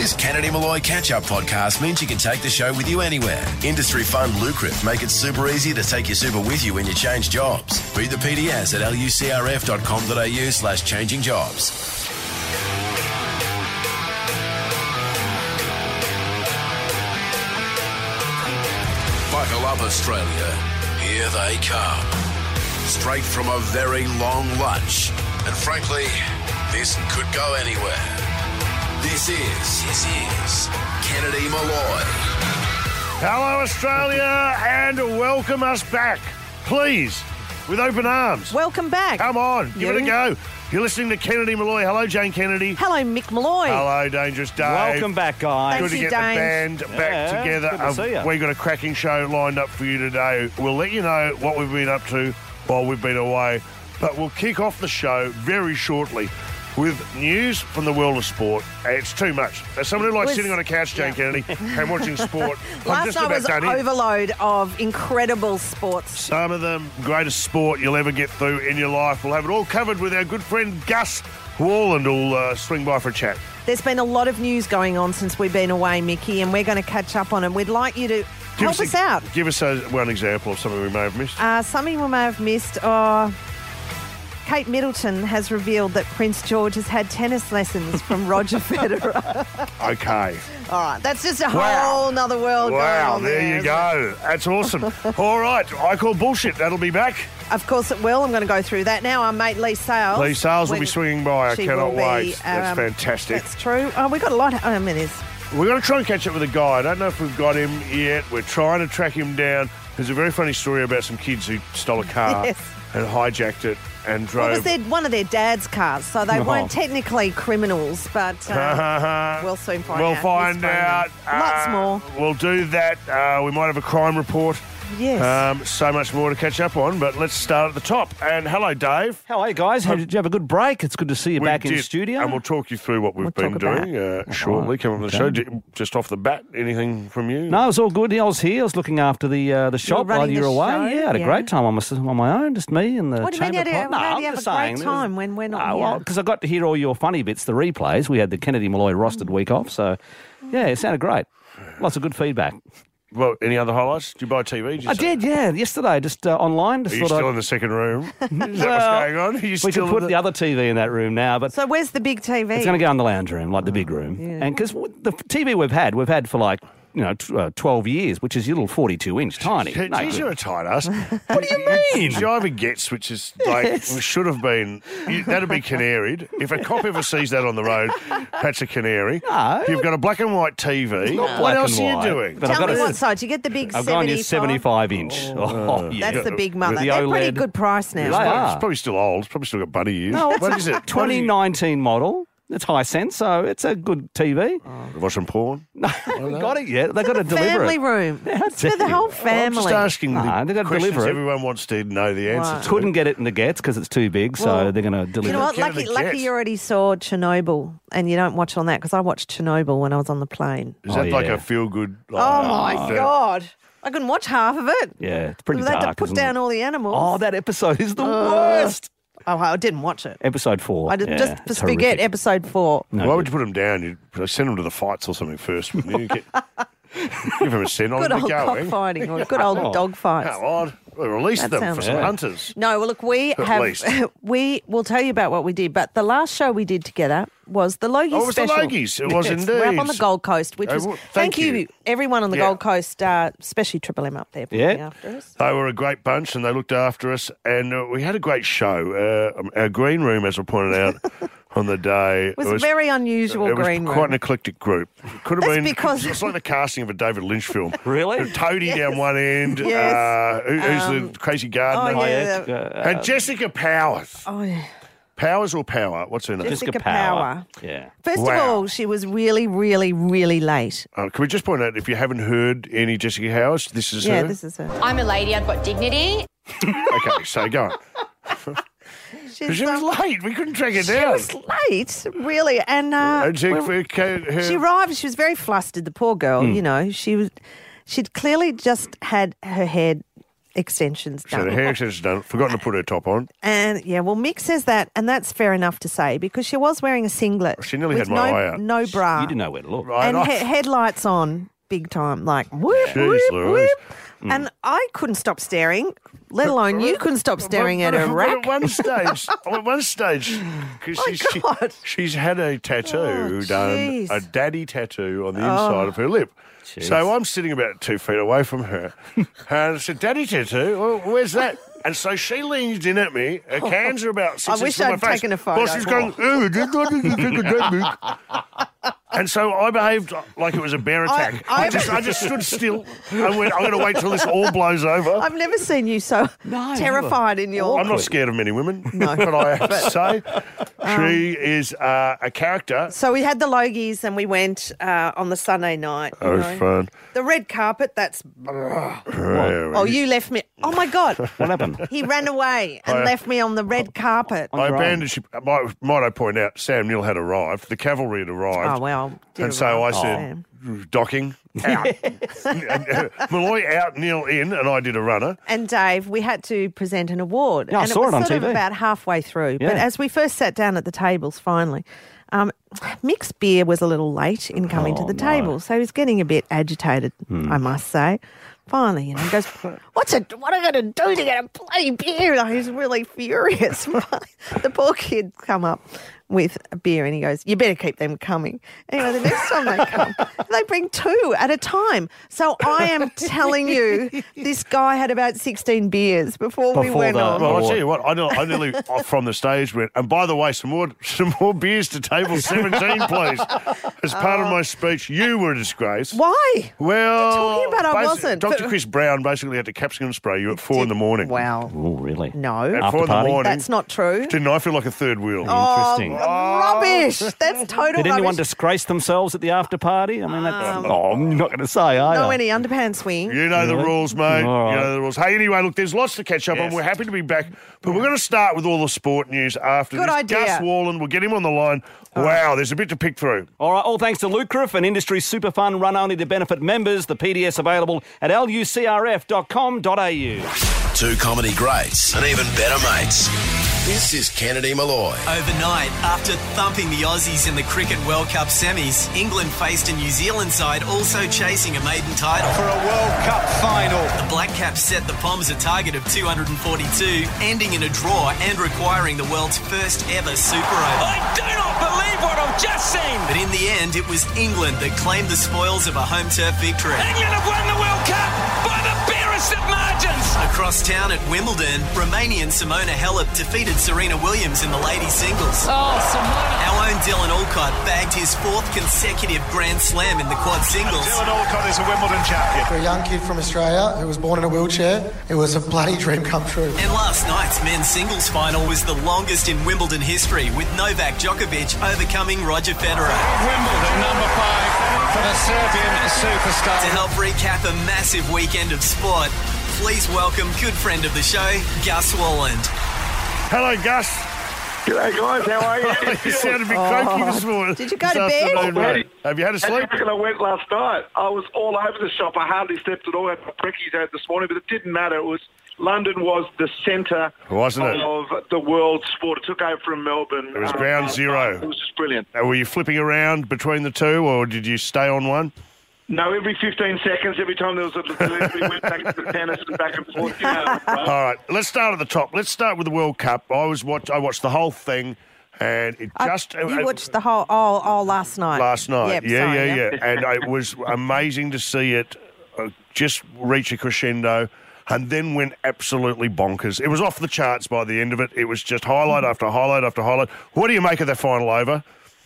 This Kennedy Malloy catch-up podcast means you can take the show with you anywhere. Industry fund Lucrative make it super easy to take your super with you when you change jobs. Read the PDS at lucrf.com.au/changing jobs. Buckle up, Australia. Here they come. Straight from a very long lunch. And frankly, this could go anywhere. This is Kennedy Malloy. Hello, Australia, and welcome us back. Please, with open arms. Welcome back. Come on, give it a go. You're listening to Kennedy Malloy. Hello, Jane Kennedy. Hello, Mick Malloy. Hello, Dangerous Dave. Welcome back, guys. Good to get the band back together. Good to see ya. We've got a cracking show lined up for you today. We'll let you know what we've been up to while we've been away, but we'll kick off the show very shortly with news from the world of sport. It's too much. As someone who likes sitting on a couch, Jane Kennedy, and watching sport, I'm Last just night about was done in. overload of incredible sports. Some of the greatest sport you'll ever get through in your life. We'll have it all covered with our good friend Gus Walland who'll swing by for a chat. There's been a lot of news going on since we've been away, Mickey, and we're going to catch up on it. We'd like you to help us out. Give us one example of something we may have missed. Something we may have missed. Kate Middleton has revealed that Prince George has had tennis lessons from Roger Federer. Okay. All right, that's just a whole nother world going on there. Wow, there you go. That's awesome. All right, I call bullshit. That'll be back. Of course it will. I'm going to go through that now. Our mate Lee Sales. Lee Sales will be swinging by. I She cannot will be, wait. That's fantastic. That's true. Oh, we got a lot. I mean, We're going to try and catch up with a guy. I don't know if we've got him yet. We're trying to track him down. There's a very funny story about some kids who stole a car and hijacked it and drove. Well, it was one of their dad's cars, so they weren't technically criminals, but we'll soon find out. We'll find out. Lots more. We'll do that. We might have a crime report. Yes. So much more to catch up on, but let's start at the top. And hello, Dave. How are you guys? Did you have a good break? It's good to see you back in the studio. And we'll talk you through what we've been doing shortly. Come on the show. Just off the bat, anything from you? No, it was all good. I was here. I was looking after the shop while you were away. Show? Yeah, I had a great time on my own, just me and the What do you mean chamber pot. how do you have a great time when we're not here? Well, because I got to hear all your funny bits, the replays. We had the Kennedy Malloy rostered week off, so yeah, it sounded great. Lots of good feedback. Well, any other highlights? Did you buy a TV? I did, yeah. Yesterday, just online. Are you still in the second room? Is that what's going on? We can put the other TV in that room now. But so where's the big TV? It's going to go in the lounge room, like the big room. Yeah. And because the TV we've had for like 12 years, which is your little 42-inch, tiny. Geez, you're a tight ass. What do you mean? Driver gets, which is like, should have been, that'd be canaried. If a cop ever sees that on the road, that's a canary. No. You've got a black and white TV. What else are you doing? But Tell me what size. You get the big 75. I've gone your 75-inch. Oh, yeah. That's the big mother. The They're OLED. pretty good price now. It's probably still old. It's probably still got bunny ears. No, what is it? 2019 model. It's high sense, so it's a good TV. Watch some porn? No, got it yet. They've got to deliver Family it. room. It's for the whole family. I'm just asking they've got to questions deliver it. everyone wants to know the answer to. Couldn't get it in the Gets because it's too big, so they're going to deliver it. You know what? Lucky you already saw Chernobyl and you don't watch on that because I watched Chernobyl when I was on the plane. Is that like a feel-good? Oh, my God. I couldn't watch half of it. Yeah, it's pretty They dark, had to put down all the animals. Oh, that episode is the worst. Oh, I didn't watch it. Episode 4. I did just for spaghetti, episode 4. No, why would you put them down? You'd send them to the fights or something first. Wouldn't you? Give them a send on Good and old going. cockfighting or good old dog fights. Come on. We'll release That them sounds for some good. hunters. No, well, look, we will tell you about what we did, but the last show we did together was the Logies Oh, it was the special. Logies. It was indeed. We're up on the Gold Coast, which was, thank you. you, everyone on the Gold Coast, especially Triple M up there looking after us. They were a great bunch and they looked after us and we had a great show. Our green room, as I pointed out on the day. It was a very unusual green room. It was quite an eclectic group. It could have That's been because- it's like the casting of a David Lynch film. Really? Toadie down one end. Yes. Who's the crazy gardener? Oh, yeah. And Jessica Powers. Oh, yeah. Powers or Power? What's her name? Jessica Power. Yeah. First of all, she was really, really, really late. Can we just point out, if you haven't heard any Jessica Powers, this is her? Yeah, this is her. I'm a lady, I've got dignity. Okay, so go on. She was late. We couldn't track her down. She was late, really. And she arrived. She was very flustered, the poor girl, you know. She'd clearly just had her hair extensions So done. the hair extension's done. Forgotten to put her top on. And yeah, well, Mick says that, and that's fair enough to say because she was wearing a singlet. She nearly with had my eye out. No bra. You didn't know where to look. Right and off. headlights on big time, like whoop, Jeez whoop, Louise. whoop. And I couldn't stop staring, let alone you couldn't stop staring at her But rack. At one stage, because God. she's had a tattoo Oh, done, jeez. a daddy tattoo on the inside of her lip. So I'm sitting about 2 feet away from her, and I said, "Daddy tattoo? Well, where's that?" And so she leans in at me. Her hands are about 6 I inches wish from my I'd face. taken a photo. Well, she's going, "Oh, and so I behaved like it was a bear attack. I just stood still and went, I'm going to wait till this all blows over. I've never seen you so terrified in your. I'm not scared of many women, No. but I have to say she is a character. So we had the Logies and we went on the Sunday night. That was fun. The red carpet, that's... Yeah, Oh, you left me... Oh, my God. What happened? He ran away and left me on the red carpet. I bandaged. Might I point out, Sam Neill had arrived. The cavalry had arrived. Oh, well. And so I said, docking, out. Malloy out, Neil in, and I did a runner. And Dave, we had to present an award. Yeah, I and saw it was it on sort of TV. about halfway through. But Yeah. as we first sat down at the tables, finally, Mick's beer was a little late in coming to the table, so he was getting a bit agitated, I must say. Finally, he goes, what am I going to do to get a bloody beer? Like, he's really furious. The poor kid come up with a beer and he goes, you better keep them coming. Anyway, the next time they come, they bring 2 at a time. So I am telling you, this guy had about 16 beers before we went on. Well, I'll tell you what, I nearly from the stage went, and by the way, some more beers to table 17, please. As part of my speech, you were a disgrace. Why? Well, What are you talking about? I wasn't. Dr. Chris Brown basically had to capsicum spray you at 4 in the morning. Wow. Oh, really? No, At After 4 in the party? morning. that's not true. Didn't I feel like a third wheel? Interesting. Rubbish. That's total Did anyone rubbish. disgrace themselves at the after party? I mean, that's... I'm not going to say, are No, you? any underpants swing. You know the rules, mate. All right. You know the rules. Hey, anyway, look, there's lots to catch up on. We're happy to be back. But we're going to start with all the sport news after Good this. idea. Gus Wallen, we'll get him on the line. Wow, there's a bit to pick through. All right, all thanks to Lucrative, an industry super fund run only to benefit members. The PDS available at lucrf.com.au. 2 comedy greats and even better mates. This is Kennedy Malloy. Overnight, after thumping the Aussies in the Cricket World Cup semis, England faced a New Zealand side also chasing a maiden title. For a World Cup final. The Black Caps set the Poms a target of 242, ending in a draw and requiring the world's first ever Super Over. I do not believe what I've just seen. But in the end, it was England that claimed the spoils of a home turf victory. England have won the World Cup by the barest of margins. Across town at Wimbledon, Romanian Simona Halep defeated Serena Williams in the ladies' singles. Oh, Simona. Our own Dylan Alcott bagged his 4th consecutive Grand Slam in the quad singles. Dylan Alcott is a Wimbledon champion. For a young kid from Australia who was born in a wheelchair, it was a bloody dream come true. And last night's men's singles final was the longest in Wimbledon history, with Novak Djokovic overcoming Roger Federer. Wimbledon number 5 for the Serbian superstar. To help recap a massive weekend of sport, please welcome good friend of the show, Gus Walland. Hello, Gus. G'day guys, how are you? You sound a bit croaky this morning. Did you go this to bed? afternoon, mate. Have you had a How do you sleep? reckon I went last night? I was all over the shop. I hardly slept at all. I had my brekkies out this morning, but it didn't matter. London was the centre Wasn't it? of the world sport. It took over from Melbourne. It was ground zero. It was just brilliant. Were you flipping around between the two, or did you stay on one? No, every 15 seconds, every time there was a we went back to the tennis and back and forth. You know, All right, let's start at the top. Let's start with the World Cup. I watched the whole thing, and it just You watched the whole... Oh, last night. last night. Yep, sorry, Yeah. And it was amazing to see it just reach a crescendo and then went absolutely bonkers. It was off the charts by the end of it. It was just highlight after highlight after highlight. What do you make of the final over?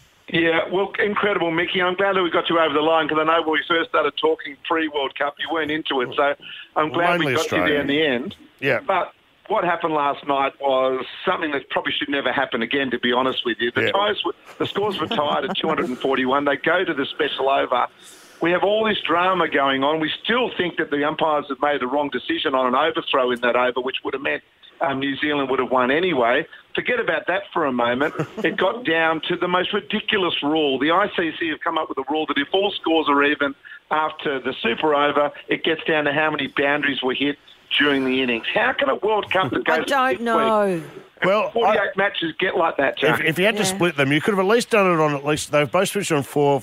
Yeah, well, incredible, Mickey. I'm glad that we got you over the line because I know when we first started talking pre-World Cup, you weren't into it. So I'm glad Mainly we got you there in the end. Yeah. But what happened last night was something that probably should never happen again, to be honest with you. The scores were tied at 241. They go to the special over. We have all this drama going on. We still think that the umpires have made the wrong decision on an overthrow in that over, which would have meant New Zealand would have won anyway. Forget about that for a moment. It got down to the most ridiculous rule. The ICC have come up with a rule that if all scores are even after the super over, it gets down to how many boundaries were hit during the innings. How can a World Cup that goes I don't know. Well, 48 matches get like that, Jack? If you had to split them, you could have at least done it on they've both switched on for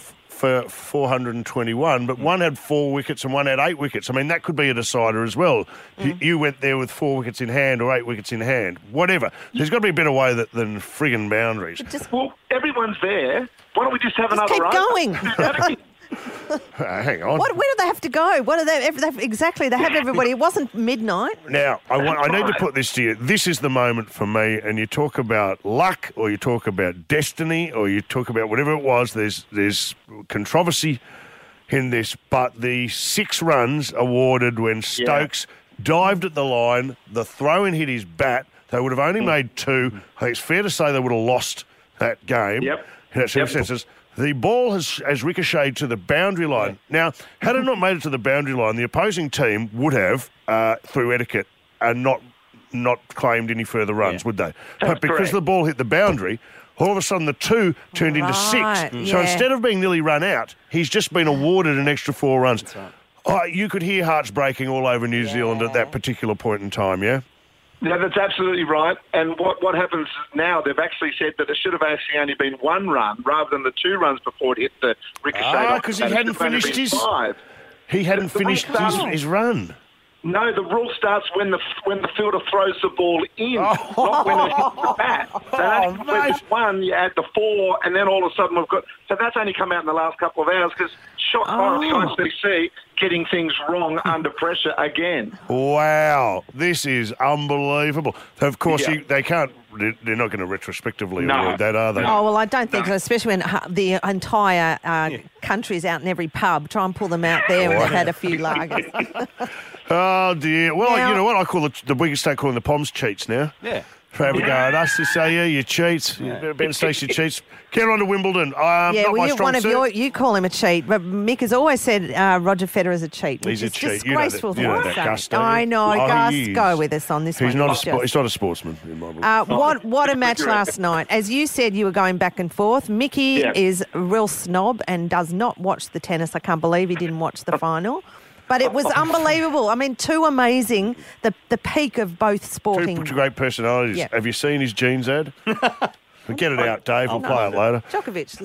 421, but one had 4 wickets and one had 8 wickets. I mean, that could be a decider as well. You went there with 4 wickets in hand or 8 wickets in hand, whatever. There's got to be a better way than friggin' boundaries. Well, everyone's there. Why don't we just have another Keep run? going. Hang on. Where do they have to go? What are they? Exactly, they have everybody. It wasn't midnight. Now, I need to put this to you. This is the moment for me, and you talk about luck, or you talk about destiny, or you talk about whatever it was. There's controversy in this, but the 6 runs awarded when Stokes dived at the line, the throw-in hit his bat. They would have only made 2. I think it's fair to say they would have lost that game. Yep. In that circumstances. The ball has ricocheted to the boundary line. Now, had it not made it to the boundary line, the opposing team would have, through etiquette, not claimed any further runs, would they? But because correct. the ball hit the boundary, all of a sudden the 2 turned into 6. So instead of being nearly run out, he's just been awarded an extra 4 runs. That's right. Oh, you could hear hearts breaking all over New Zealand at that particular point in time, yeah? Yeah, that's absolutely right. And what happens now, they've actually said that it should have actually only been 1 run rather than the 2 runs before it hit the ricochet. Because he hadn't finished his... 5. He hadn't finished his run. No, the rule starts when the fielder throws the ball in, not when it hits the bat. So that's completed 1, you add the 4, and then all of a sudden we've got... So that's only come out in the last couple of hours because shocked by the ICC getting things wrong under pressure again. Wow, this is unbelievable. So of course, they can't... They're not going to retrospectively award that, are they? Oh, well, I don't think so, especially when the entire country's out in every pub. Try and pull them out there when they've had a few lagers. Oh, dear. Well, Now, you know what? I call the we can start calling the Poms cheats now. Yeah. For having a go at us to say, you cheats. Ben Stacey cheats. Get on to Wimbledon. Not my strong suit. You call him a cheat, but Mick has always said Roger Federer's a cheat. He's a which is cheat. disgraceful. You know that Gus, don't you? I know. Oh, Gus, he is. go with us on this He's one. not a sportsman in my book. What a match last night. As you said, you were going back and forth. Mickey is a real snob and does not watch the tennis. I can't believe he didn't watch the final. But it was unbelievable. I mean, 2 amazing, the peak of both sporting. 2 great personalities. Yeah. Have you seen his jeans ad? Get it out, Dave. We'll play it later. Djokovic.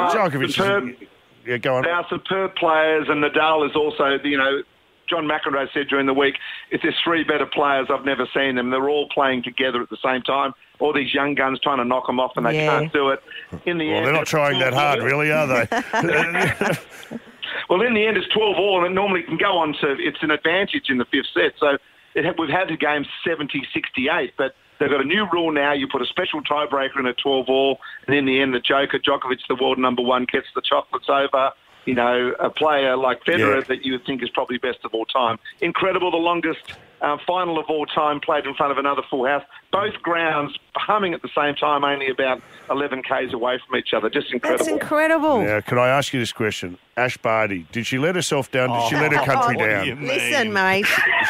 Go on. They are superb players, and Nadal is also, John McEnroe said during the week, if there's 3 better players, I've never seen them. They're all playing together at the same time. All these young guns trying to knock them off, and they can't do it. In the end, They're not trying that hard, really, are they? Well, in the end, it's 12-all, and it normally can go on to... It's an advantage in the 5th set. So we've had the game 70-68, but they've got a new rule now. You put a special tiebreaker in a 12-all, and in the end, the Joker, Djokovic, the world number 1, gets the chocolates over, a player like Federer that you would think is probably best of all time. Incredible, the longest final of all time played in front of another full house. Both grounds humming at the same time, only about 11 Ks away from each other. Just incredible. That's incredible. Now, can I ask you this question? Ash Barty, did she let herself down? Did she let her country down? Listen, mate.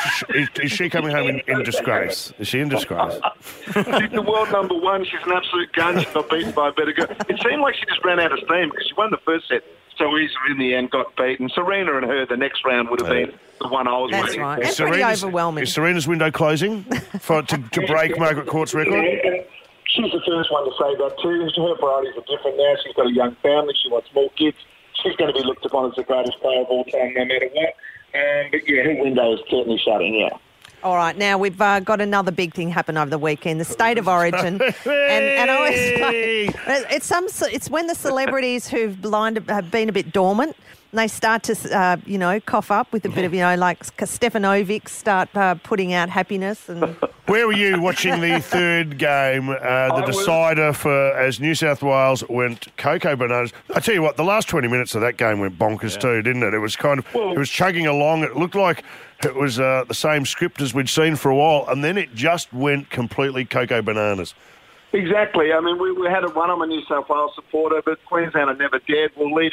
Is she coming home in disgrace? Is she in disgrace? She's the world number 1. She's an absolute gun. She got beaten by a better girl. It seemed like she just ran out of steam because she won the first set so easily in the end, got beaten. Serena and her, the next round would have been the one I was waiting right. for. That's pretty overwhelming. Is Serena's window closing to break Margaret Court's record? She's the first one to say that too. Her priorities are different now. She's got a young family. She wants more kids. She's going to be looked upon as the greatest player of all time, no matter what. But her window is certainly shutting. All right, now we've got another big thing happen over the weekend, the State of Origin. and I always it's when the celebrities have been a bit dormant, and they start to, cough up with a bit of, like Stefanovic start putting out happiness. And where were you watching the 3rd game, the decider for as New South Wales went cocoa bananas? I tell you what, the last 20 minutes of that game went bonkers too, didn't it? It was it was chugging along. It looked like it was the same script as we'd seen for a while, and then it just went completely cocoa bananas. Exactly. I mean, we had a run. I'm a New South Wales supporter, but Queensland are never dead. We're leading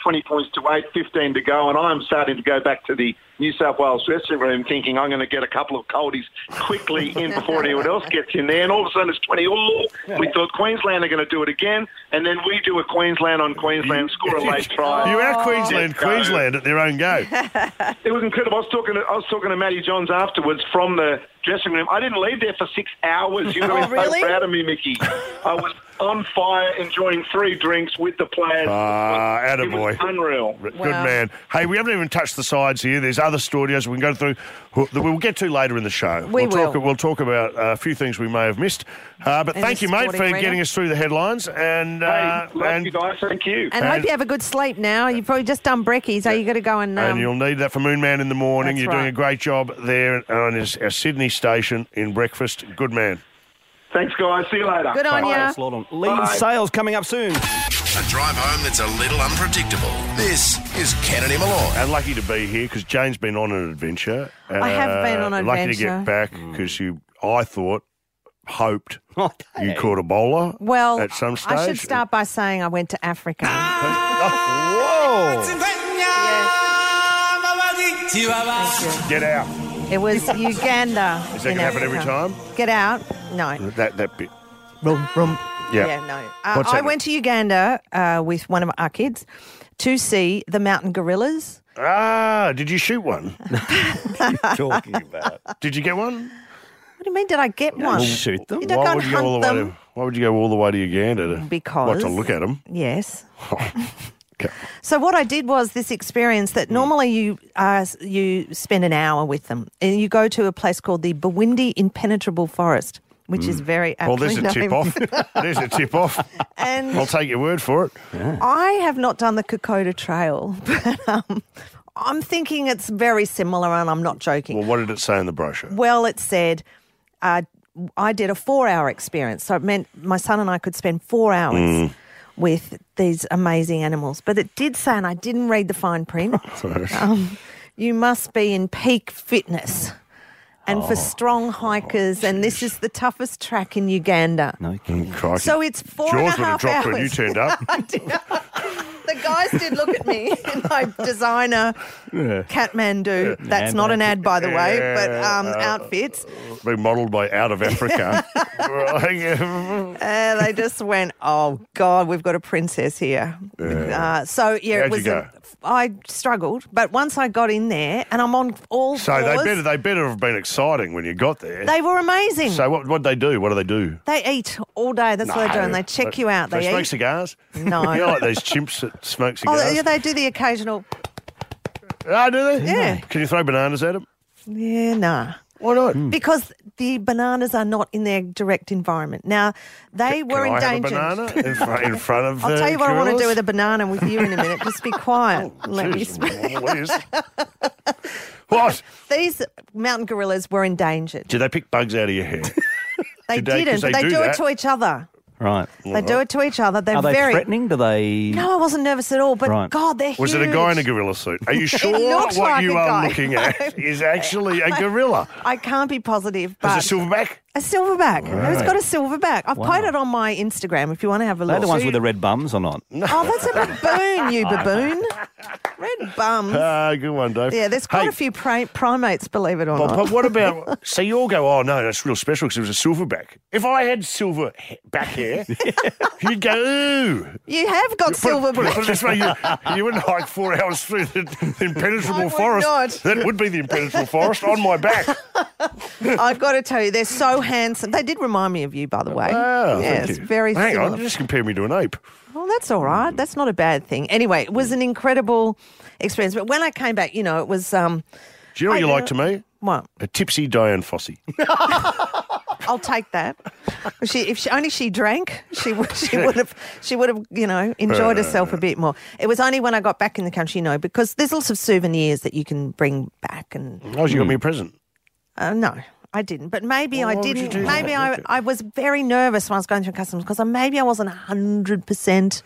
20 points to 8, 15 to go, and I'm starting to go back to the New South Wales dressing room thinking I'm going to get a couple of coldies quickly in before anyone else gets in there, and all of a sudden it's 20 all. We thought Queensland are going to do it again, and then we do a Queensland on Queensland, score a late try. You out Queensland at their own go. It was incredible. I was talking to Matty Johns afterwards from the dressing room. I didn't leave there for 6 hours. You're going to be so proud of me, Mickey. I was on fire, enjoying 3 drinks with the players. Attaboy. It was unreal. Good man. Hey, we haven't even touched the sides here. There's other studios we can go through that we'll get to later in the show. We'll talk about a few things we may have missed. But thank you, mate, for getting us through the headlines. And love you guys. Thank you. And hope you have a good sleep now. You've probably just done brekkie, so you've got to go and... and you'll need that for Moon Man in the morning. That's You're doing a great job there on our Sydney station in breakfast. Good man. Thanks, guys. See you later. Good on you. Lead sales coming up soon. A drive home that's a little unpredictable. This is Kennedy Malone. And lucky to be here because Jane's been on an adventure. I have been on an lucky adventure. to get back because hoped you caught a bowler at some stage. I should start by saying I went to Africa. Whoa! Get out. It was Uganda. Is that going to happen every time? Get out? No. That bit. Yeah, no. What's I happening? went to Uganda with one of our kids to see the mountain gorillas. Did you shoot one? What are you talking about? Did you get one? What do you mean, did I get one? Shoot them. You don't go and hunt them. Why would you go all the way to Uganda? Because... to look at them? Yes. Okay. So what I did was this experience that normally you spend an hour with them, and you go to a place called the Bawindi Impenetrable Forest, which is very aptly Well, there's a tip-off. There's a tip-off. And I'll take your word for it. I have not done the Kokoda Trail, but I'm thinking it's very similar, and I'm not joking. Well, what did it say in the brochure? Well, it said I did a 4-hour experience, so it meant my son and I could spend 4 hours with these amazing animals. But it did say, and I didn't read the fine print, you must be in peak fitness and for strong hikers, and this is the toughest track in Uganda. No kidding. Crikey. So it's 4.5 Jaws would have dropped hours. when you turned up. The guys did look at me in my designer Kathmandu. That's not an ad, by the way, but outfits. Being modelled by Out of Africa. They just went, oh, God, we've got a princess here. So, yeah, How'd it was. you go? I struggled, but once I got in there, and I'm on all So fours, they better have been exciting when you got there. they were amazing. So what'd they do? What do they do? They eat all day. That's what they do, and they check you out. They They smoke eat. cigars? No. You know, like those chimps that smoke cigars? Oh, yeah, they do the occasional. Oh, do they? Yeah. Can you throw bananas at them? Yeah, nah. Why not? Because the bananas are not in their direct environment. Now, they were Can endangered. I have a banana in front of I'll tell you what I want to do with gorillas? a banana with you in a minute. Just be quiet. Let me Jeez, speak. Liz. What? These mountain gorillas were endangered. Do they pick bugs out of your hair? They Did they- 'cause didn't, but they they do do it that. to each other. Right. They do it to each other. They're Are they very threatening? Do they... No, I wasn't nervous at all. But Right. God, they're Was huge. it a guy in a gorilla suit? Are you sure looked what like you a are guy. looking at is actually a gorilla? I can't be positive, Is but it silverback? a silverback. It's got a silverback. I've Wow. put it on my Instagram if you want to have a They're look. the ones with the red bums or not? Oh, that's a baboon, you baboon. Red bums. Good one, Dave. Yeah, there's quite Hey, a few primates, believe it or But not. what about... So you all go, oh, no, that's real special because it was a silverback. If I had silver back hair, you'd go, ooh. You have got silver Put it this way, you wouldn't hike 4 hours through the I impenetrable would forest. not. That would be the impenetrable forest on my back. I've got to tell you, they're so handsome. They did remind me of you, by the way. Oh, yes, thank you. very Hang similar. on, you just compare me to an ape. Well, that's all right. That's not a bad thing. Anyway, it was an incredible experience. But when I came back, you know, it was... Do you know what you like to me? What? A tipsy Diane Fossey. I'll take that. If she drank, she would have you know, enjoyed herself a bit more. It was only when I got back in the country, you know, because there's lots of souvenirs that you can bring back. And Oh, you got me a present. no, I didn't. But maybe Well, I why would you didn't. do Maybe that? I was very nervous when I was going through customs because maybe I wasn't 100%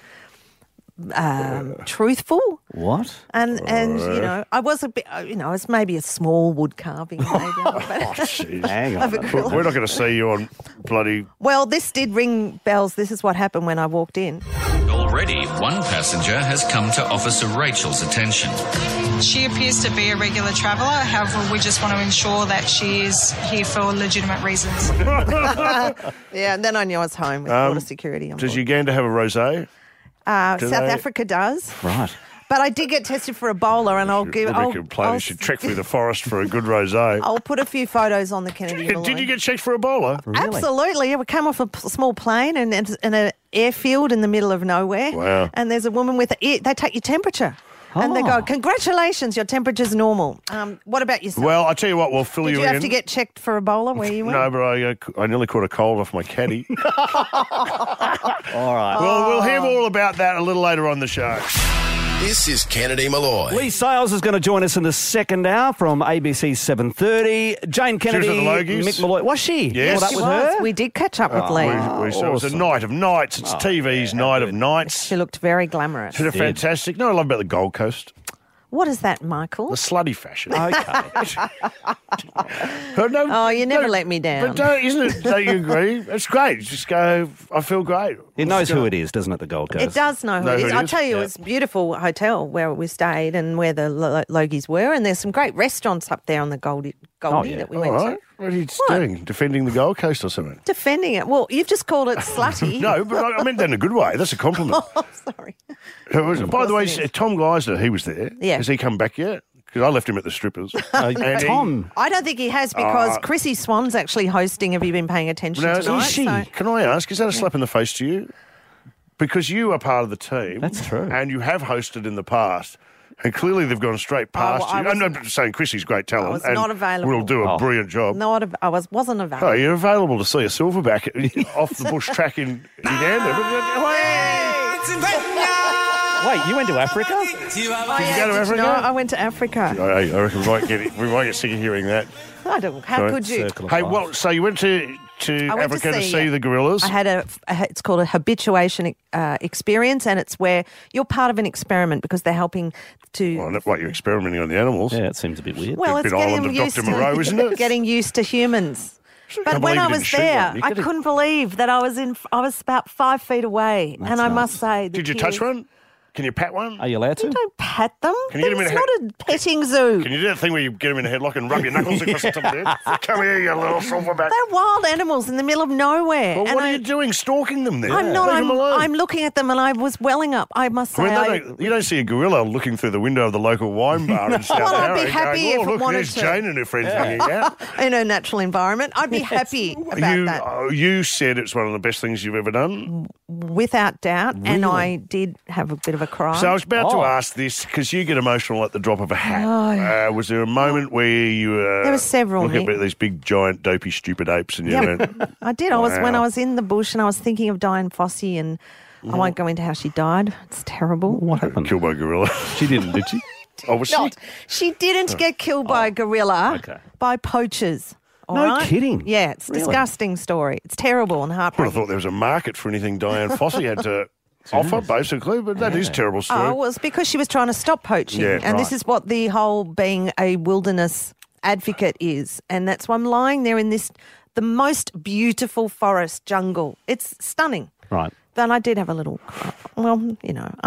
truthful. What? And you know, I was a bit, you know, it's maybe a small wood carving, maybe. Oh, jeez. Hang Of on. a gorilla. We're not going to see you on bloody... Well, this did ring bells. This is what happened when I walked in. All Already, one passenger has come to Officer Rachel's attention. She appears to be a regular traveller. However, we just want to ensure that she is here for legitimate reasons. Yeah, and then I knew I was home with border security on Does board. Uganda have a rosé? South Africa does. Right. But I did get tested for Ebola, and You should trek through the forest for a good rosé. I'll put a few photos on the Kennedy balloon. Did you get checked for Ebola? Absolutely. Yeah, we came off a small plane and in an airfield in the middle of nowhere. Wow. And there's a woman with they take your temperature. And they go, congratulations, your temperature's normal. What about yourself? Well, I'll tell you what, we'll fill Did you you in. have to get checked for Ebola where you went? No, but I nearly caught a cold off my caddy. All right. Well, we'll hear all about that a little later on the show. This is Kennedy Malloy. Lee Sales is going to join us in the second hour from ABC 7:30. Jane Kennedy, She was at the Logies. Mick Malloy. Was she? Yes. Well, that She was was. her? We did catch up with Lee. It was a night of nights. It's TV's night of nights. She looked very glamorous. She's fantastic. No, I love about the Gold Coast. What is that, Michael? The slutty fashion. Okay. Oh, you never let me down. But don't you agree? It's great. Just go, I feel great. It knows who it is, doesn't it, the Gold Coast? It does know who it is. I'll tell you, it's a beautiful hotel where we stayed and where the Logies were, and there's some great restaurants up there on the Goldie that we went All right. to. What are you doing? Defending the Gold Coast or something? Defending it. Well, you've just called it slutty. No, but I meant that in a good way. That's a compliment. Oh, sorry. By the way, Tom Gleisner, he was there. Yeah. Has he come back yet? Because I left him at the strippers. Tom. I don't think he has because Chrissy Swan's actually hosting. Have you been paying attention tonight? Is she? So- Can I ask, is that a slap in the face to you? Because you are part of the team. That's true. And you have hosted in the past. And clearly they've gone straight past you. I'm not saying Chrissy's great talent. I was and not available. Will do a brilliant job. I wasn't available. Oh, you're available to see a silverback off the bush track in Uganda. Wait, you went to Africa? Did you go to Africa? No, I went to Africa. I reckon we might get sick of hearing that. I don't. How could you? Hey, well, so you went to Africa to see the gorillas? I had it's called a habituation experience, and it's where you're part of an experiment because they're helping to. Well, what, you're experimenting on the animals? Yeah, it seems a bit weird. Well, Bit it's island getting of used Dr. Moreau, isn't it? Getting used to humans. But can't when believe I you was didn't shoot there, one. You I could've- couldn't believe that I was about 5 feet away, and I must say, Did you touch one? Can you pat one? Are you allowed to? You don't pat them. Can you get 'em in It's a not a petting zoo. Can you do that thing where you get them in a headlock and rub your knuckles across the top of their head? Come here, you little silverback. They're wild animals in the middle of nowhere. Well, and what are you doing stalking them then? I'm not. Leave them alone. I'm looking at them, and I was welling up. I must say. You don't see a gorilla looking through the window of the local wine bar in South Well, I'd Harry be happy going, if oh, it look, wanted there's to." Jane and her friends hanging out. in a natural environment, I'd be happy about that, You said it's one of the best things you've ever done. without doubt. And I did have a bit of a cry. So I was about to ask this because you get emotional at the drop of a hat. Was there a moment where you were There were several, looking Nick. at these big, giant, dopey, stupid apes and you went, I did. I was when Wow. I was in the bush, and I was thinking of Diane Fossey, and I won't go into how she died. It's terrible. What happened? killed by a gorilla? She didn't, did she? Oh, was she? Not. She didn't get killed by a gorilla. okay. By poachers. All No right? kidding. Yeah, it's a Really? disgusting story. It's terrible and I would have heartbreaking. thought there was a market for anything Diane Fossey had to offer, basically, but that is a terrible story. Oh, well, it's because she was trying to stop poaching. Yeah, and this right. is what the whole being a wilderness advocate is. And that's why I'm lying there in the most beautiful forest jungle. It's stunning. Right. Then I did have a little cry. Well, you know,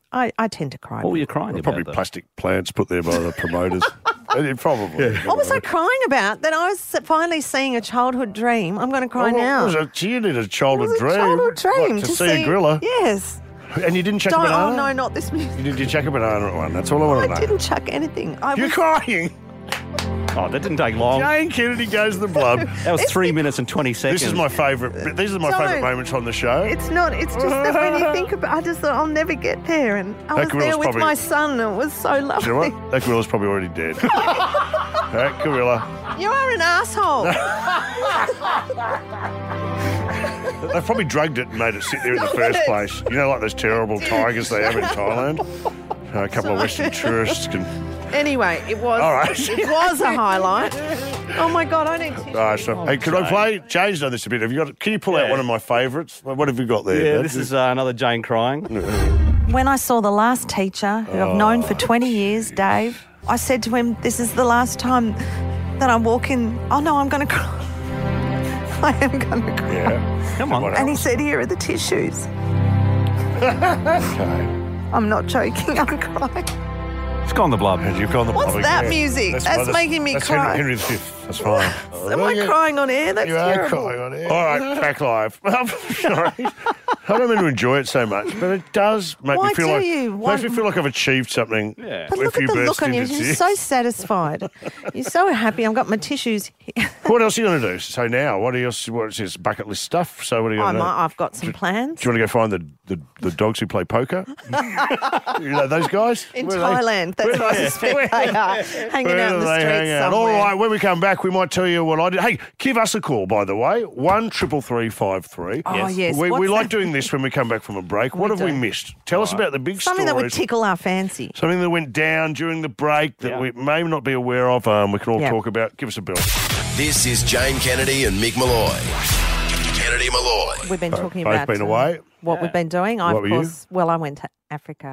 I tend to cry. What were you crying about? Probably though? plastic plants put there by the promoters. Probably. What was I crying about? That I was finally seeing a childhood dream. I'm going to cry now. You did a It childhood was a dream. childhood dream What, to see a gorilla. Yes. And you didn't chuck a Oh, banana? no, not this music. You chuck a banana at one? That's all I want to I know. didn't chuck anything. You're crying. Oh, that didn't take long. Jane Kennedy goes to the blood. That was 3 minutes and 20 seconds. This is my favourite. These are my Don't. favourite moments on the show. It's not. It's just that when you think about, I just thought I'll never get there, and I was gorilla's there with probably- my son, and it was so Do you lovely. know what? That gorilla's probably already dead. That gorilla. You are an asshole. They probably drugged it and made it sit there in the first place. You know, like those terrible tigers they have in Thailand. A couple of Western tourists can. Anyway, it was. All right. It was a highlight. Oh my God, I need to. All right, so, hey, could I play? Jane's done this a bit. Have you got? Can you pull out one of my favourites? What have you got there? Yeah, Ben? this is another Jane crying. When I saw the last teacher, who I've known for 20 years, Dave, I said to him, "This is the last time that I'm walking." Oh no, I'm going to cry. I am going to cry. Yeah. Come on. And he said, "Here are the tissues." I'm not joking. I'm crying. It's gone the blob. And you've gone the What's blob that again. music? That's making me cry. Henry V. That's fine. Am I crying on air? That's You terrible. are crying on air. All right, back live. I'm sorry. I don't mean to enjoy it so much, but it does make Why me feel do like you? makes me feel like I've achieved something. Yeah. But If look at you the burst look on you. into You're tears. so satisfied. You're so happy. I've got my tissues here. What else are you going to do? So now, what is this bucket list stuff? So what are you going to do? I've got some plans. Do you want to go find the dogs who play poker? You know those guys? In Where are they? Thailand, that's what I suspect they are. Hanging Where out in do the they streets hang out? somewhere. All right, when we come back, we might tell you what I did. Hey, give us a call, by the way, 1-333-53. Oh, yes. We What's like that? doing this when we come back from a break. What have we missed? Tell us about the big Something that would stories. tickle our fancy. Something that went down during the break that we may not be aware of. We can all talk about. Give us a bell. This is Jane Kennedy and Mick Malloy. Kennedy Malloy. We've been talking Both about been away. what we've been doing. I, What of were you? course, well, I went to Africa.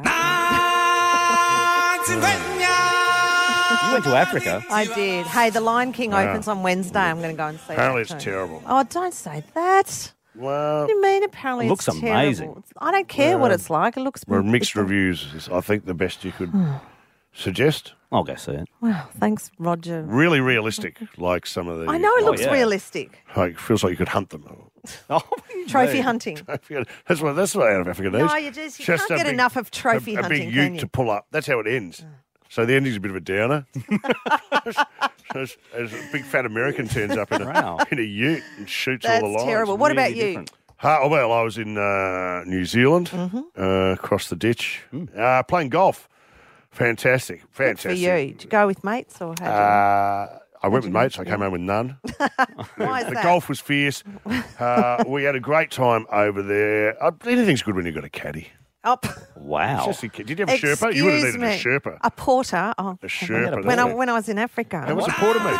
You went to Africa. I did. Hey, The Lion King opens on Wednesday. I'm going to go and see Apparently that it's too. terrible. Oh, don't say that. Well, What do you mean apparently It looks it's terrible? amazing. I don't care what it's like. It looks... well, mixed reviews is, I think, the best you could suggest. I'll go see it. Well, thanks, Roger. Really realistic, like some of the... I know it looks yeah. realistic. Like, feels like you could hunt them. Oh, Trophy hunting. That's what out of Africa does. No, you just can't a get big- enough of trophy a hunting, big can ute you? to pull up. That's how it ends. So the ending's a bit of a downer. As a big fat American turns up in a ute and shoots That's all the lions. terrible. What about Really you? different. Well, I was in New Zealand, across the ditch, playing golf. Fantastic. Good for you. Did you go with mates or how I went with mates. I came home with none. Why is The that? golf was fierce. We had a great time over there. Anything's good when you've got a caddy. Oh, Wow. Did you have a Sherpa? You would have needed a Sherpa. A porter. Oh, A Sherpa. when I was in Africa. How was the porter meet?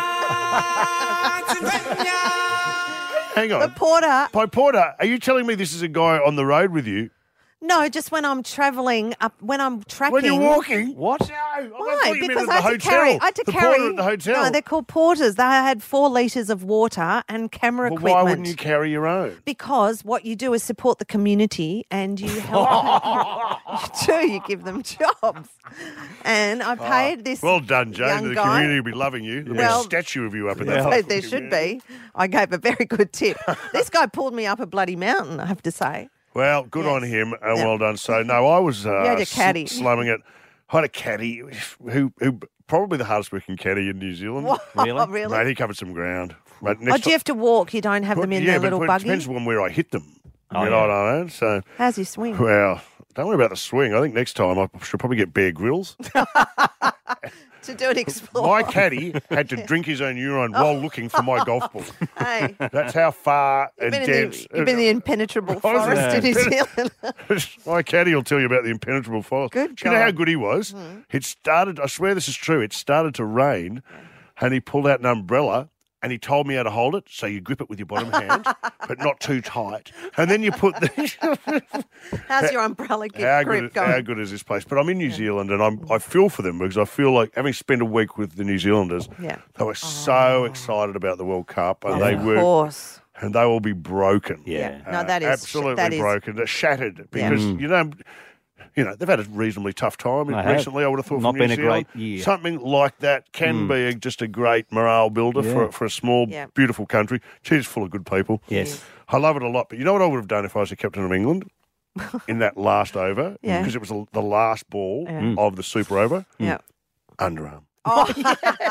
Hang on. The porter. By porter, are you telling me this is a guy on the road with you? No, just when I'm travelling up, when I'm tracking. When you're walking? What? No. Why? Because I had to carry. I had to the carry. porter at the hotel. No, they're called porters. They had 4 litres of water and camera Well, equipment. why wouldn't you carry your own? Because what you do is support the community and you help. You do. You give them jobs. And I paid this. Well done, Jane. young The guy. community will be loving you. There'll be Well, a statue of you up in So that. there should be. I gave a very good tip. This guy pulled me up a bloody mountain, I have to say. Well, good Yes. on him. Yeah. Well done. So, no, I was had a caddy. slumming it. I had a caddy who probably the hardest working caddy in New Zealand. What? Really? Really? Mate, he covered some ground. Mate, Oh, do you have to walk? You don't have them in their little but buggy? it depends on where I hit them. Oh, you know what I mean? So, How's your swing? well, don't worry about the swing. I think next time I should probably get Bear Grylls. To do an explore. My caddy had to drink his own urine while looking for my golf ball. Hey, That's how far you've and been, dense. you've been in the impenetrable I was forest in New Zealand. My caddy will tell you about the impenetrable forest. Good Do you know how God. good he was? It started, I swear this is true, it started to rain and he pulled out an umbrella and he told me how to hold it. So you grip it with your bottom hand, but not too tight. And then you put the... How's your umbrella How grip good, going? how good is this place? But I'm in New Zealand and I feel for them because I feel like having spent a week with the New Zealanders, Yeah. they were so excited about the World Cup and they Of were... course. And they will be broken. Yeah. No, that is absolutely that is, broken. They're shattered because you know they've had a reasonably tough time They have. recently. I would have thought Not from been New a Zealand. great year. Something like that can be just a great morale builder for a small, Yeah. beautiful country. Geez, full of good people. Yes. I love it a lot. But you know what I would have done if I was the captain of England in that last over? Yeah. Because it was the last ball of the Super Over. Yeah. Underarm. Oh, yeah.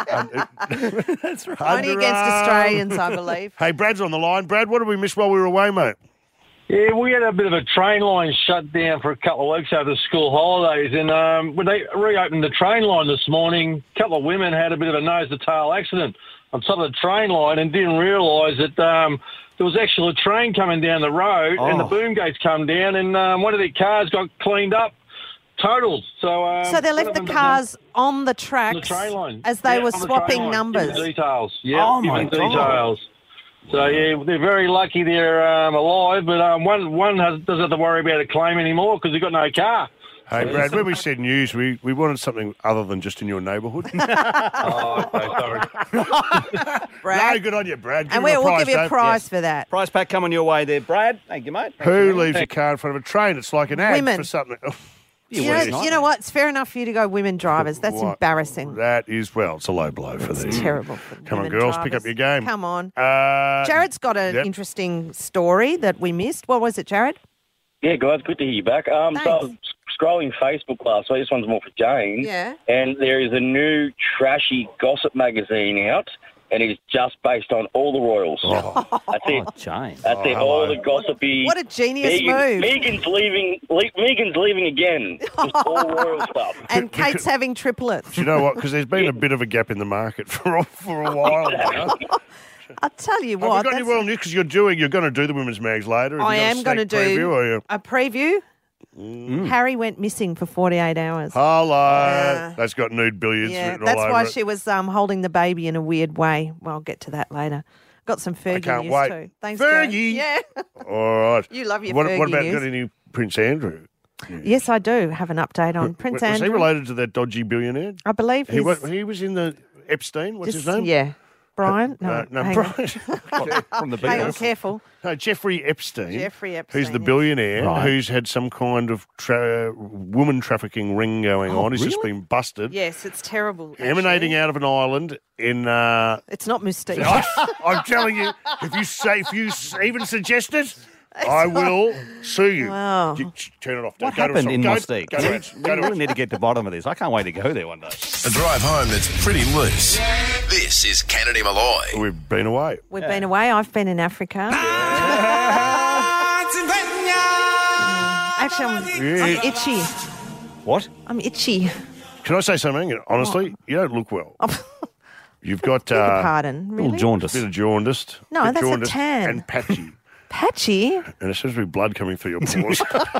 That's right. Only against Underarm. Australians, I believe. Hey, Brad's on the line. Brad, what did we miss while we were away, mate? Yeah, we had a bit of a train line shut down for a couple of weeks over the school holidays, and when they reopened the train line this morning, a couple of women had a bit of a nose-to-tail accident on top of the train line and didn't realise that there was actually a train coming down the road and the boom gates come down and one of their cars got cleaned up, totaled. So So they left the cars on the on tracks the train line. as they Yeah, were on the swapping train line. numbers. Give the details. Yeah, Oh, give my the God. details. So, yeah, they're very lucky they're alive, but one doesn't have to worry about a claim anymore because they've got no car. Hey, Brad, when we said news, we wanted something other than just in your neighbourhood. Oh, okay, sorry. Brad. No, good on you, Brad. And we'll give you a prize for that. Prize pack coming your way there, Brad. Thank you, mate. Who leaves a car in front of a train? It's like an ad Women. for something. You know what? It's fair enough for you to go women drivers. That's What? embarrassing. That is, well, it's a low blow for them. It's terrible. For Come on, women girls, drivers. pick up your game. Come on. Jared's got an interesting story that we missed. What was it, Jared? Yeah, guys, good to hear you back. So I was scrolling Facebook last week. This one's more for Jane. Yeah. And there is a new trashy gossip magazine out, and it's just based on all the Royals. That's it. Jane. That's it. All the gossipy. What a genius move. Megan's leaving again. Just all Royal stuff. And Kate's having triplets. Do you know what? Because there's been a bit of a gap in the market for a while now. I'll tell you Have what. we got any well news? Because you're going to do the women's mags later. Have I you got a am going to sneak preview, do or you- a preview. Harry went missing for 48 hours. Hello. That's got nude billiards Yeah, written that's all over why it. she was holding the baby in a weird way. Well, I'll get to that later. Got some Fergie can't news wait. too. Thanks, Fergie! Jane. Yeah. All right. You love your what Fergie about news. got any Prince Andrew? Yes, I do have an update on Prince Was Andrew. he related to that dodgy billionaire? I believe He was in the Epstein. What's his name? Yeah. Brian? No, no, hang Brian. on. Hang on, careful. No, Jeffrey Epstein. Jeffrey Epstein, Who's the yes. billionaire Right. who's had some kind of woman trafficking ring going on. He's just been busted. Yes, it's terrible. Emanating out of an island in. It's not Mystique. I'm telling you, if you even suggest it, I will sue you. Wow. Turn it off. What Go to happened a- in go- Mystique? Go to it. Go We to really it. need to get to the bottom of this. I can't wait to go there one day. A drive home that's pretty loose. This is Kennedy Malloy. We've been away. We've been away. I've been in Africa. Actually, I'm itchy. What? I'm itchy. Can I say something? Honestly, you don't look well. You've got Beg your pardon. little Really? jaundice. bit of jaundiced. No, bit that's a jaundiced tan. and patchy. Patchy? And there seems to be blood coming through your pores.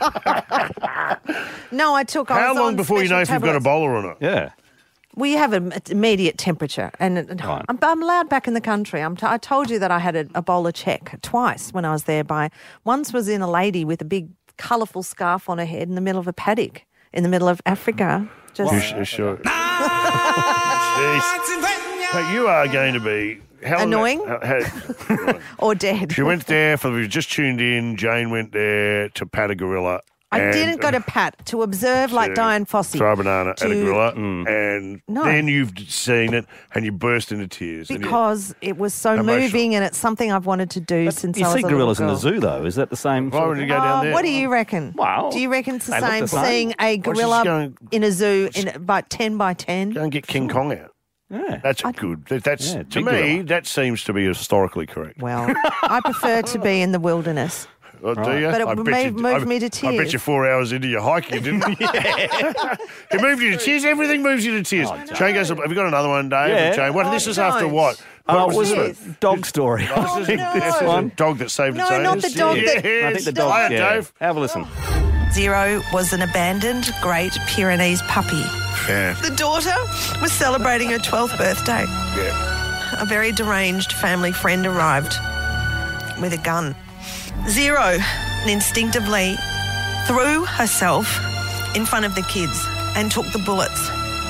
No, I took. I How was long on before you know if special you've got tablets. Ebola or not? Yeah. We have an immediate temperature, and Right. I'm allowed back in the country. I told you that I had an Ebola check twice when I was there. Once was in a lady with a big colourful scarf on her head in the middle of a paddock in the middle of Africa. Just You sure? Jeez. But you are going to be Annoying? Right. or dead. She went there for you just tuned in. Jane went there to pat a gorilla. I and didn't go to Pat to observe like Diane Fossey. throw a banana at a to- gorilla, and No. then you've seen it and you burst into tears. and you- Because it was so Emotional. moving and it's something I've wanted to do since You I was see a little gorillas in the girl. zoo, though. Is that the same? Why sort would of you thing? go down there? What do you reckon? Wow. Do you reckon it's the They look same the same. seeing a Why don't you just gorilla go and- in a zoo in about 10 by 10? Go and get King Kong out. Yeah. That's good. That's Yeah, to big me. gorilla. That seems to be historically correct. Well, I prefer to be in the wilderness. Oh, do you? But it I bet moved me to I bet tears. you 4 hours into your hike you didn't. It moved you to tears. Everything moves you to tears. Jane goes, have you got another one, Dave? Yeah. Jane, what? This is after don't. what? Oh, What was this it a dog story? Oh, this is a dog that saved its No, owners. not the dog that- Yes. I think the dog. Hiya, Yeah. Dave. Have a listen. Zero was an abandoned Great Pyrenees puppy. Yeah. The daughter was celebrating her 12th birthday. Yeah. A very deranged family friend arrived with a gun. Zero instinctively threw herself in front of the kids and took the bullets.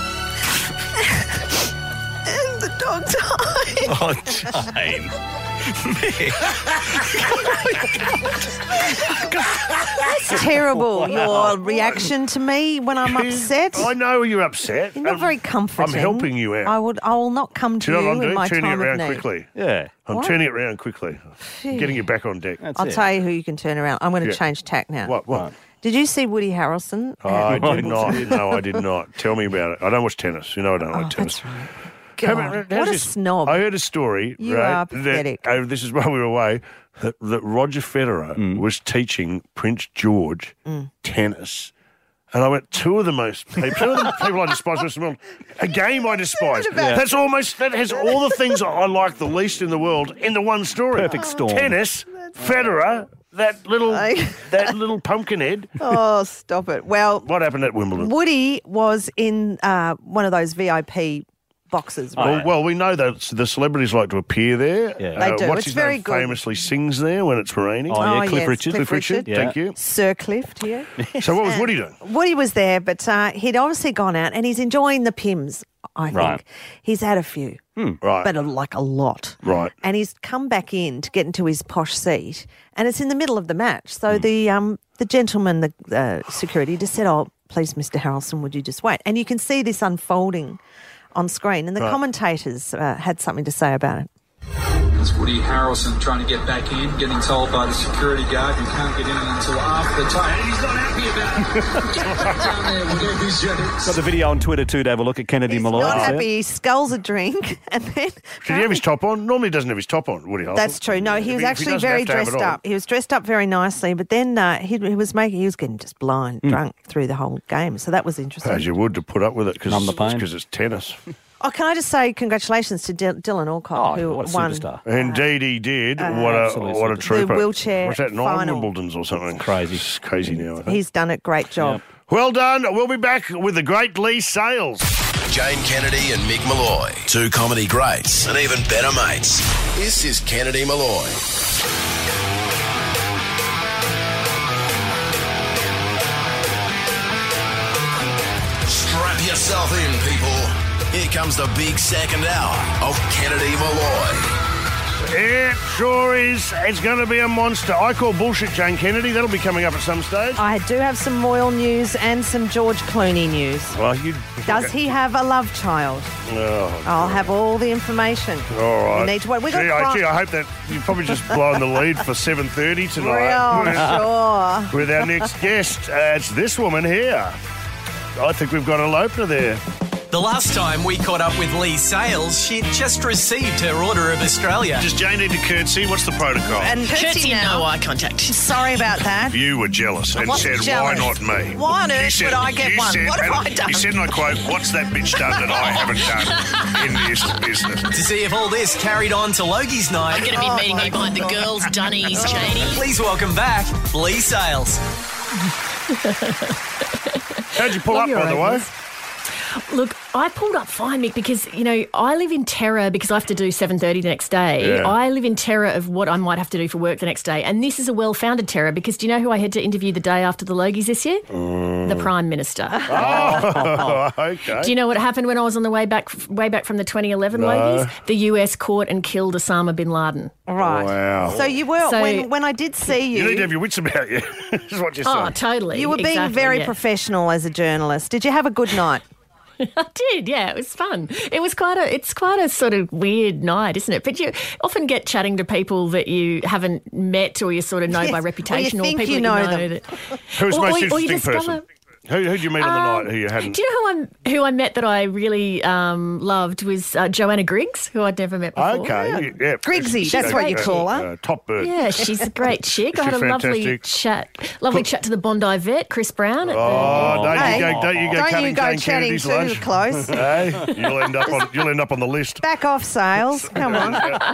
And the dog died. Oh, Jane. It's terrible, your reaction to me when I'm upset. I know you're upset. You're not very comforting. I'm helping you out. I will not come to Do you know what I'm in doing? my Turning it time of around need. quickly. Yeah. I'm What? turning it around quickly. I'm getting you back on deck. That's I'll it. tell you who you can turn around. I'm going to Yeah. change tack now. What? Did you see Woody Harrelson? I did not. No, I did not. Tell me about it. I don't watch tennis. You know I don't like tennis. That's right. How God, about- what how's a this? snob. I heard a story. You right, are pathetic. That, this is while we were away. That Roger Federer was teaching Prince George tennis. And I went, two of the people I despise most in the world. A game I despise. Yeah. That has all the things I like the least in the world in the one story. Perfect storm. Tennis, Federer, that little pumpkinhead. Oh, stop it. Well, What happened at Wimbledon? Woody was in one of those VIP boxes. Right? Well, we know that the celebrities like to appear there. Yeah. They do. What's It's his very name good. famously sings there when it's raining. Oh, yeah, Cliff yes, Richard. Cliff Richard. Yeah. Thank you. Sir Cliff here. So what was Woody doing? Woody was there, but he'd obviously gone out and he's enjoying the Pims, I think. Right. He's had a few, Right. but like a lot. Right. And he's come back in to get into his posh seat, and it's in the middle of the match. So the gentleman, the security, just said, "Oh, please, Mr. Harrelson, would you just wait?" And you can see this unfolding on screen, and the commentators had something to say about it. It's Woody Harrelson trying to get back in, getting told by the security guard you can't get in until after the time. And he's not happy about it. Get back down there, Woody. He's ready. Got the video on Twitter too to have a look at Kennedy Malloy. Not is there? happy. He sculls a drink, and then Did he have his top on? Normally he doesn't have his top on, Woody Harrelson. that's true. No, he was If actually doesn't very have to have it dressed on. up. He was dressed up very nicely, but then he was getting just blind, drunk through the whole game. So that was interesting. As you would to put up with it because Numb the pain. it's tennis. Oh, can I just say congratulations to Dylan Alcott, who what a won superstar. Indeed, he did. What absolute a trooper! The wheelchair What's that? 9 final. Wimbledons or something? Crazy. It's crazy now. I think. He's done it. Great job. Well done. We'll be back with the great Lee Sales. Jane Kennedy and Mick Malloy, two comedy greats and even better mates. This is Kennedy Malloy. Strap yourself in, people. Here comes the big second hour of Kennedy Malloy. It sure is. It's going to be a monster. I call bullshit Jane Kennedy. That'll be coming up at some stage. I do have some royal news and some George Clooney news. Well, Does he have a love child? Oh, I'll have all the information. all right. You need to wait. We got Gee, I hope that you've probably just blown the lead for 7:30 tonight. Real, sure. With our next guest, it's this woman here. I think we've got an opener there. The last time we caught up with Lee Sales, she'd just received her Order of Australia. Does Jane need to curtsy? What's the protocol? And curtsy now. No eye contact. Sorry about that. You were jealous and wasn't said, jealous. why not me? Why on You earth would I get one? What have I done? You said, and I quote, what's that bitch done that I haven't done in this business? To see if all this carried on to Logie's night, I'm going to be meeting you behind the girls' dunnies, Janie. please welcome back Lee Sales. How'd you pull up, by the way? Look, I pulled up fine, Mick, because, you know, I live in terror because I have to do 7:30 the next day. Yeah. I live in terror of what I might have to do for work the next day. And this is a well-founded terror because do you know who I had to interview the day after the Logies this year? The Prime Minister. Oh, okay. Do you know what happened when I was on the way back from the 2011 No. Logies? The US caught and killed Osama bin Laden. Right. Wow. So you were, So- when I did see you... You need to have your wits about you. Is what you're Oh, saying. totally. You were being Exactly, very yeah. professional as a journalist. Did you have a good night? I did, yeah. It was fun. It's quite a sort of weird night, isn't it? But you often get chatting to people that you haven't met or you sort of know Yes, by or you reputation, or think people you that know them. that. Who's the most or you interesting discover- person? Who'd you meet on the night who you hadn't? Do you know who I met that I really loved was Joanna Griggs, who I'd never met before. Okay, yeah. Griggsy, that's what you call her. Top bird. Yeah, she's a great chick. I She's had a lovely fantastic. chat to the Bondi vet, Chris Brown. At Oh, don't Hey, you go don't you cutting go Jane chatting Kennedy's too lunch. close. Hey, you'll end up on the list. Back off, Sales. Come on.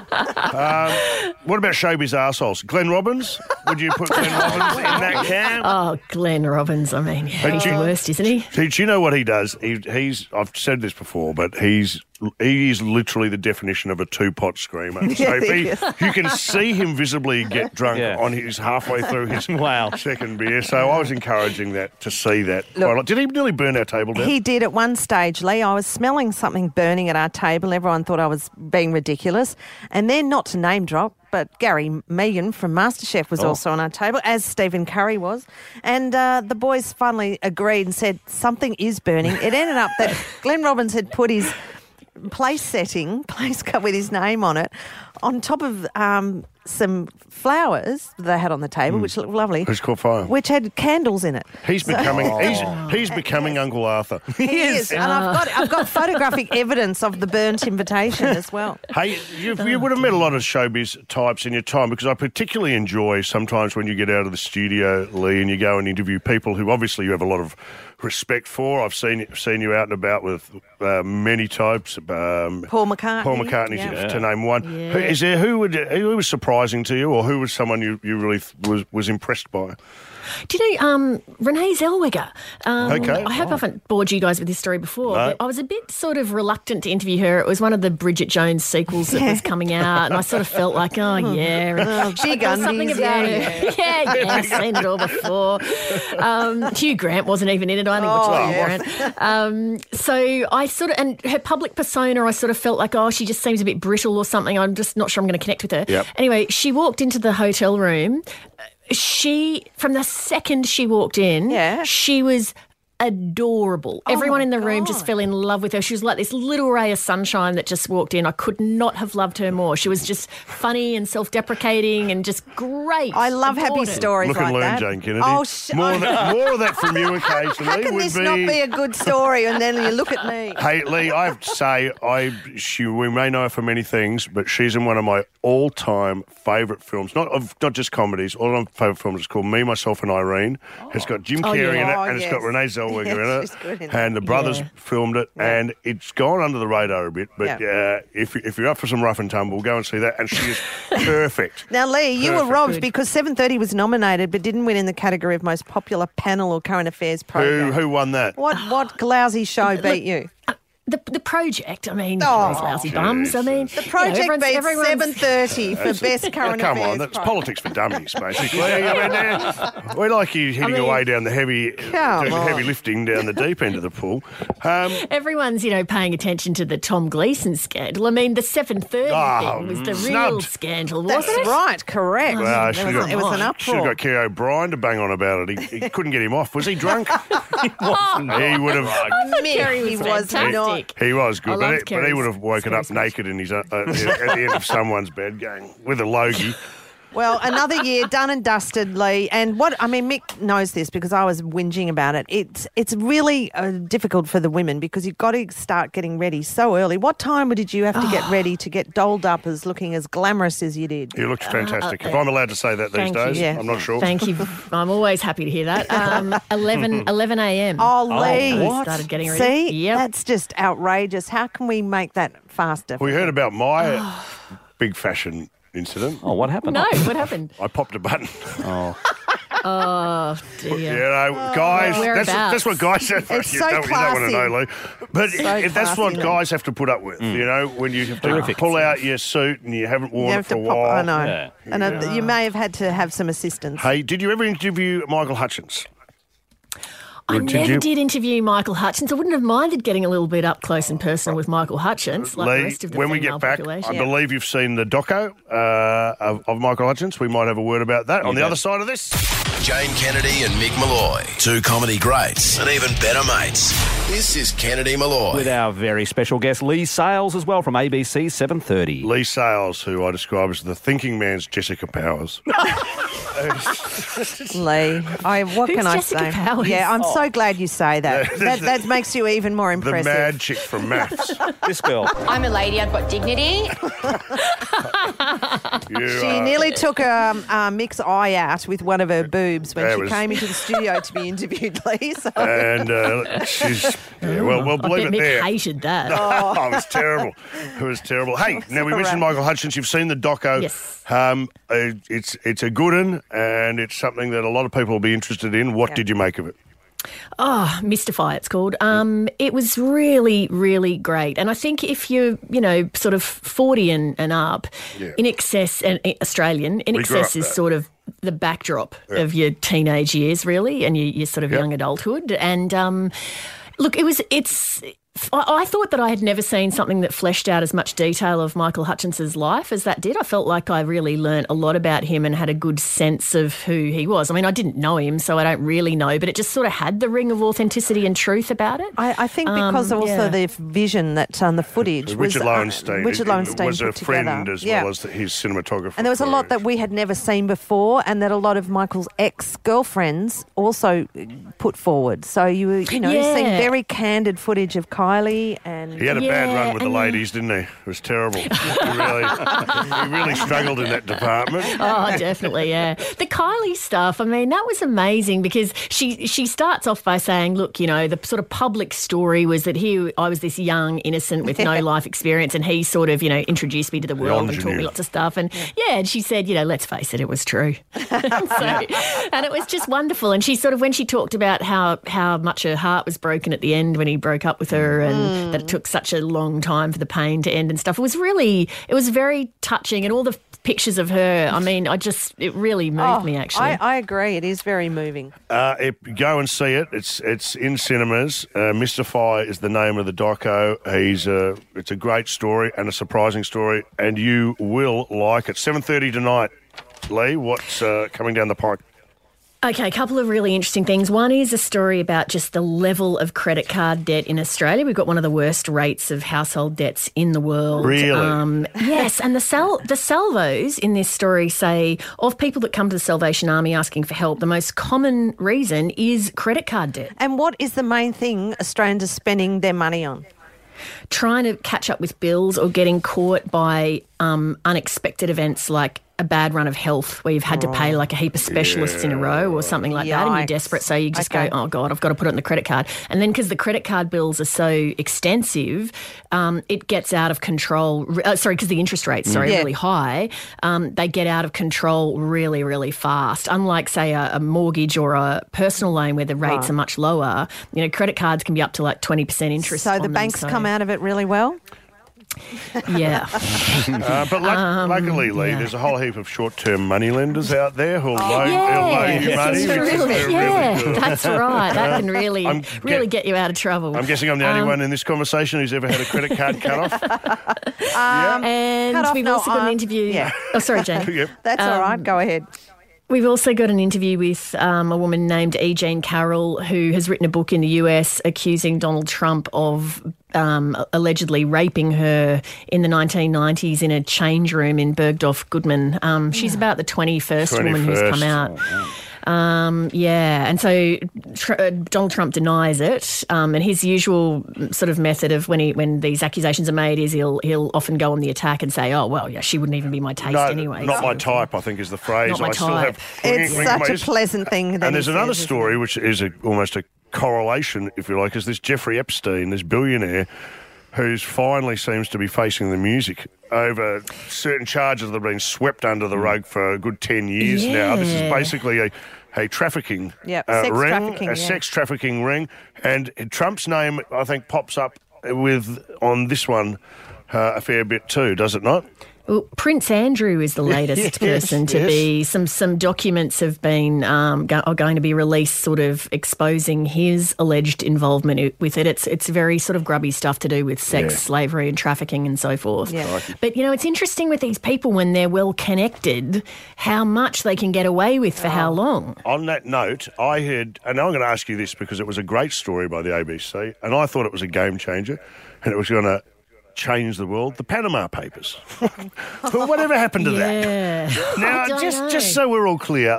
What about showbiz arseholes? Glenn Robbins? Would you put Glenn Robbins in that camp? Oh, Glenn Robbins. I mean, he's the worst, isn't he? Do you know what he does? He's I've said this before, but he is literally the definition of a two-pot screamer. So if you can see him visibly get drunk on his halfway through his second beer. So I was encouraging that to see that. Quite a lot. Did he nearly burn our table down? He did at one stage, Lee. I was smelling something burning at our table. Everyone thought I was being ridiculous. And then, not to name drop, but Gary Megan from MasterChef was also on our table, as Stephen Curry was. And the boys finally agreed and said something is burning. It ended up that Glenn Robbins had put his place cup with his name on it, on top of some flowers they had on the table, which looked lovely. Who's caught fire? Which had candles in it. He's becoming he's becoming Uncle Arthur. He is. And I've got photographic evidence of the burnt invitation as well. Hey, you would have met a lot of showbiz types in your time, because I particularly enjoy sometimes when you get out of the studio, Lee, and you go and interview people who obviously you have a lot of respect for. I've seen you out and about with many types. Paul McCartney. Paul McCartney, to name one. Yeah. Who was surprising to you, or who was someone you really was impressed by? Do you know Renee Zellweger? Okay. I hope I haven't bored you guys with this story before, No. but I was a bit sort of reluctant to interview her. It was one of the Bridget Jones sequels that was coming out, and I sort of felt like, oh, yeah. Big There was something undies, about yeah, her. Yeah, I've seen it all before. Hugh Grant wasn't even in it. I think Hugh Grant. So I sort of, and her public persona, I sort of felt like, oh, she just seems a bit brittle or something. I'm just not sure I'm going to connect with her. Yep. Anyway, she walked into the hotel room. From the second she walked in, she was adorable. Everyone in the room just fell in love with her. She was like this little ray of sunshine that just walked in. I could not have loved her more. She was just funny and self-deprecating and just great. I love happy Adored her. stories Look like and learn, that. Jane Kennedy. Oh, more of that from you occasionally. How can would this not be a good story? And then you look at me. Hey, Lee, I have to say, we may know her for many things, but she's in one of my all-time favourite films. Not just comedies. All of my favourite films is called Me, Myself and Irene. It's got Jim Carrey in it, and it's got Renee Zellweger in it. She's good in it. And the brothers filmed it, and it's gone under the radar a bit. But if you're up for some rough and tumble, go and see that. And she is perfect. Now, Lee, you were Perfect. robbed because 7:30 was nominated but didn't win in the category of most popular panel or current affairs program. Who won that? What lousy show beat you? The project, I mean, those lousy bums. I mean, The project beat 7:30 for best current Come affairs. on, that's politics for dummies, basically. I mean, we like you hitting away down the heavy lifting down the deep end of the pool. Everyone's, paying attention to the Tom Gleeson scandal. I mean, the 7:30 thing was the real scandal, wasn't That's it? right, correct. Well, it was an should uproar. have got Kerry O'Brien to bang on about it. He couldn't get him off. Was he drunk? He wasn't. He would have. Kerry was fantastic. not. He was good, I but loved he would have woken up naked in his at the end of someone's bed, going with a logie. Well, another year done and dusted, Lee. And Mick knows this because I was whinging about it. It's really difficult for the women because you've got to start getting ready so early. What time did you have to get ready to get dolled up as looking as glamorous as you did? He looked fantastic. If I'm allowed to say that these days, Yeah. I'm not sure. Thank you. I'm always happy to hear that. 11 a.m. Oh, Lee. I started getting ready. See? Yep. That's just outrageous. How can we make that faster? We heard about my big fashion incident. Oh, what happened? No, what happened? I popped a button. Oh, dear. Guys, Whereabouts? that's what guys have. It's you so don't want to know, Lee. But So that's what classy, guys have to put up with, when you have to Terrific. pull out your suit and you haven't worn You it have for to a pop. while. I know. Yeah. And you may have had to have some assistance. Hey, did you ever interview Michael Hutchins? I Did never you? did interview Michael Hutchins. I wouldn't have minded getting a little bit up close and personal with Michael Hutchins, like the Lee, rest of the when we female get back, population. I believe you've seen the doco of Michael Hutchins. We might have a word about that on the other side of this. Jane Kennedy and Mick Malloy, two comedy greats and even better mates. This is Kennedy Malloy. With our very special guest, Lee Sales, as well, from ABC 7:30. Lee Sales, who I describe as the thinking man's Jessica Powers. Lee, what Who's can I Jessica say? Powers? Yeah, I'm so glad you say that. Yeah. that makes you even more The impressive. mad chick from Maths. This girl. I'm a lady, I've got dignity. She nearly took Mick's eye out with one of her boobs when That she was- came into the studio to be interviewed, Lee. So. And she's, well, I believe bet it Mick there. hated that. Oh, it was terrible. It was terrible. Hey, now we mentioned Michael Hutchins. You've seen the doco. Yes. It's a good one, and it's something that a lot of people will be interested in. What did you make of it? Oh, Mystify, it's called. It was really, really great. And I think if you're, sort of 40 and up, in excess, and Australian, in We grew excess up is that. sort of the backdrop of your teenage years, really, and your sort of young adulthood. And look, I thought that I had never seen something that fleshed out as much detail of Michael Hutchins's life as that did. I felt like I really learnt a lot about him and had a good sense of who he was. I mean, I didn't know him, so I don't really know, but it just sort of had the ring of authenticity and truth about it. I think because also the vision that the footage was... Richard Lowenstein. Richard Lowenstein was a put friend together. as well as his cinematographer. And there was a lot that we had never seen before and that a lot of Michael's ex-girlfriends also put forward. So you were, you're seeing very candid footage of Kylie and... He had a bad run with the ladies, didn't he? It was terrible. He really struggled in that department. Oh, definitely, yeah. The Kylie stuff, I mean, that was amazing because she starts off by saying, look, you know, the sort of public story was that I was this young innocent with no life experience, and he sort of, you know, introduced me to the world and taught me lots of stuff. And and she said, you know, let's face it, it was true. And it was just wonderful. And she sort of, when she talked about how much her heart was broken at the end when he broke up with her, and that it took such a long time for the pain to end and stuff, it was very touching. And all the pictures of her, I mean, it really moved me, actually. I agree. It is very moving. Go and see it. It's in cinemas. Mystify is the name of the doco. It's a great story and a surprising story, and you will like it. 7:30 tonight. Lee, what's coming down the pike? Okay, a couple of really interesting things. One is a story about just the level of credit card debt in Australia. We've got one of the worst rates of household debts in the world. Really? Yes, and the salvos in this story say of people that come to the Salvation Army asking for help, the most common reason is credit card debt. And what is the main thing Australians are spending their money on? Trying to catch up with bills or getting caught by unexpected events like a bad run of health where you've had to pay like a heap of specialists in a row or something like that, and you're desperate, so you just go, oh, God, I've got to put it on the credit card. And then because the credit card bills are so extensive, it gets out of control. Because the interest rates are really high, they get out of control really, really fast. Unlike, say, a mortgage or a personal loan where the rates are much lower, you know, credit cards can be up to like 20% interest. So the banks come out of it really well? Yeah. But luckily, Lee, there's a whole heap of short-term money lenders out there who'll loan you money. That's right. That can really get you out of trouble. I'm guessing I'm the only one in this conversation who's ever had a credit card cut off. And we've also got an interview. Yeah. Oh, sorry, Jane. That's all right. Go ahead. We've also got an interview with a woman named E. Jean Carroll, who has written a book in the US accusing Donald Trump of allegedly raping her in the 1990s in a change room in Bergdorf Goodman. She's about the 21st woman who's come out. And so Donald Trump denies it, and his usual sort of method of when these accusations are made is he'll often go on the attack and say, oh, well, yeah, she wouldn't even be my taste anyway. Not my type, I think is the phrase. Not my type. It's such a pleasant thing. And there's another story which is almost a correlation, if you like, is this Jeffrey Epstein, this billionaire, who's finally seems to be facing the music over certain charges that have been swept under the rug for a good 10 years now. This is basically a trafficking ring, sex trafficking ring. And Trump's name, I think, pops up on this one a fair bit too, does it not? Well, Prince Andrew is the latest person to be. Some documents have been are going to be released, sort of exposing his alleged involvement with it. It's very sort of grubby stuff to do with sex, slavery, and trafficking and so forth. Yeah. But you know, it's interesting with these people when they're well connected, how much they can get away with for how long. On that note, I heard, and I'm going to ask you this because it was a great story by the ABC, and I thought it was a game changer, and it was going to change the world. The Panama Papers. Whatever happened to that? Now, just so we're all clear,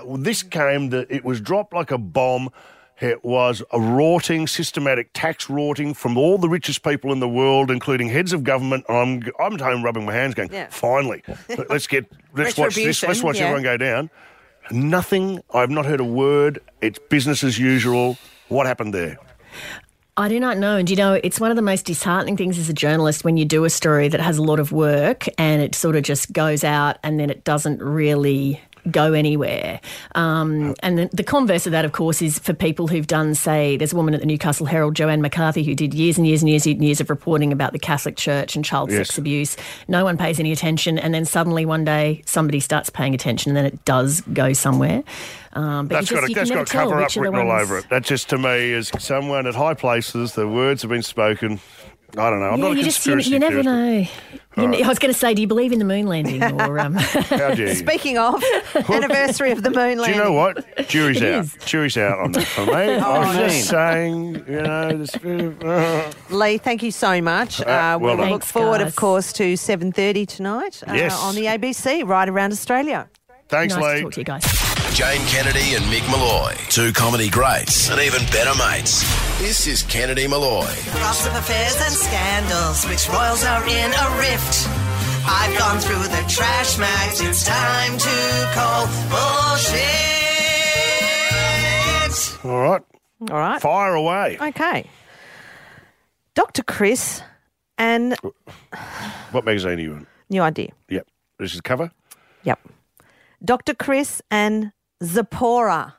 it was dropped like a bomb. It was a systematic tax rorting from all the richest people in the world, including heads of government. I'm at home rubbing my hands going, finally, let's watch this. Let's watch everyone go down. Nothing. I've not heard a word. It's business as usual. What happened there? I do not know. And, you know, it's one of the most disheartening things as a journalist when you do a story that has a lot of work and it sort of just goes out and then it doesn't really go anywhere. And the converse of that, of course, is for people who've done, say, there's a woman at the Newcastle Herald, Joanne McCarthy, who did years and years and years and years of reporting about the Catholic Church and child sex abuse. No one pays any attention. And then suddenly one day somebody starts paying attention and then it does go somewhere. But that's got cover-up written all over it. That just, to me, is someone at high places, the words have been spoken. I don't know. I'm not a conspiracy theorist. You never know. I was going to say, do you believe in the moon landing? Or how do you? Speaking of, anniversary of the moon landing. Do you know what? Jury's out. Jury's out on that for me. I was just saying, you know. Lee, thank you so much. We'll look forward, of course, to 7:30 tonight on the ABC, right around Australia. Thanks, Lee. Nice to talk to you guys. Jane Kennedy and Mick Malloy. Two comedy greats and even better mates. This is Kennedy Malloy. Gossip affairs and scandals, which royals are in a rift. I've gone through the trash mags, it's time to call bullshit. All right. All right. Fire away. Okay. Dr. Chris and What magazine are you in? New Idea. Yep. This is cover? Yep. Dr. Chris and Zipporah.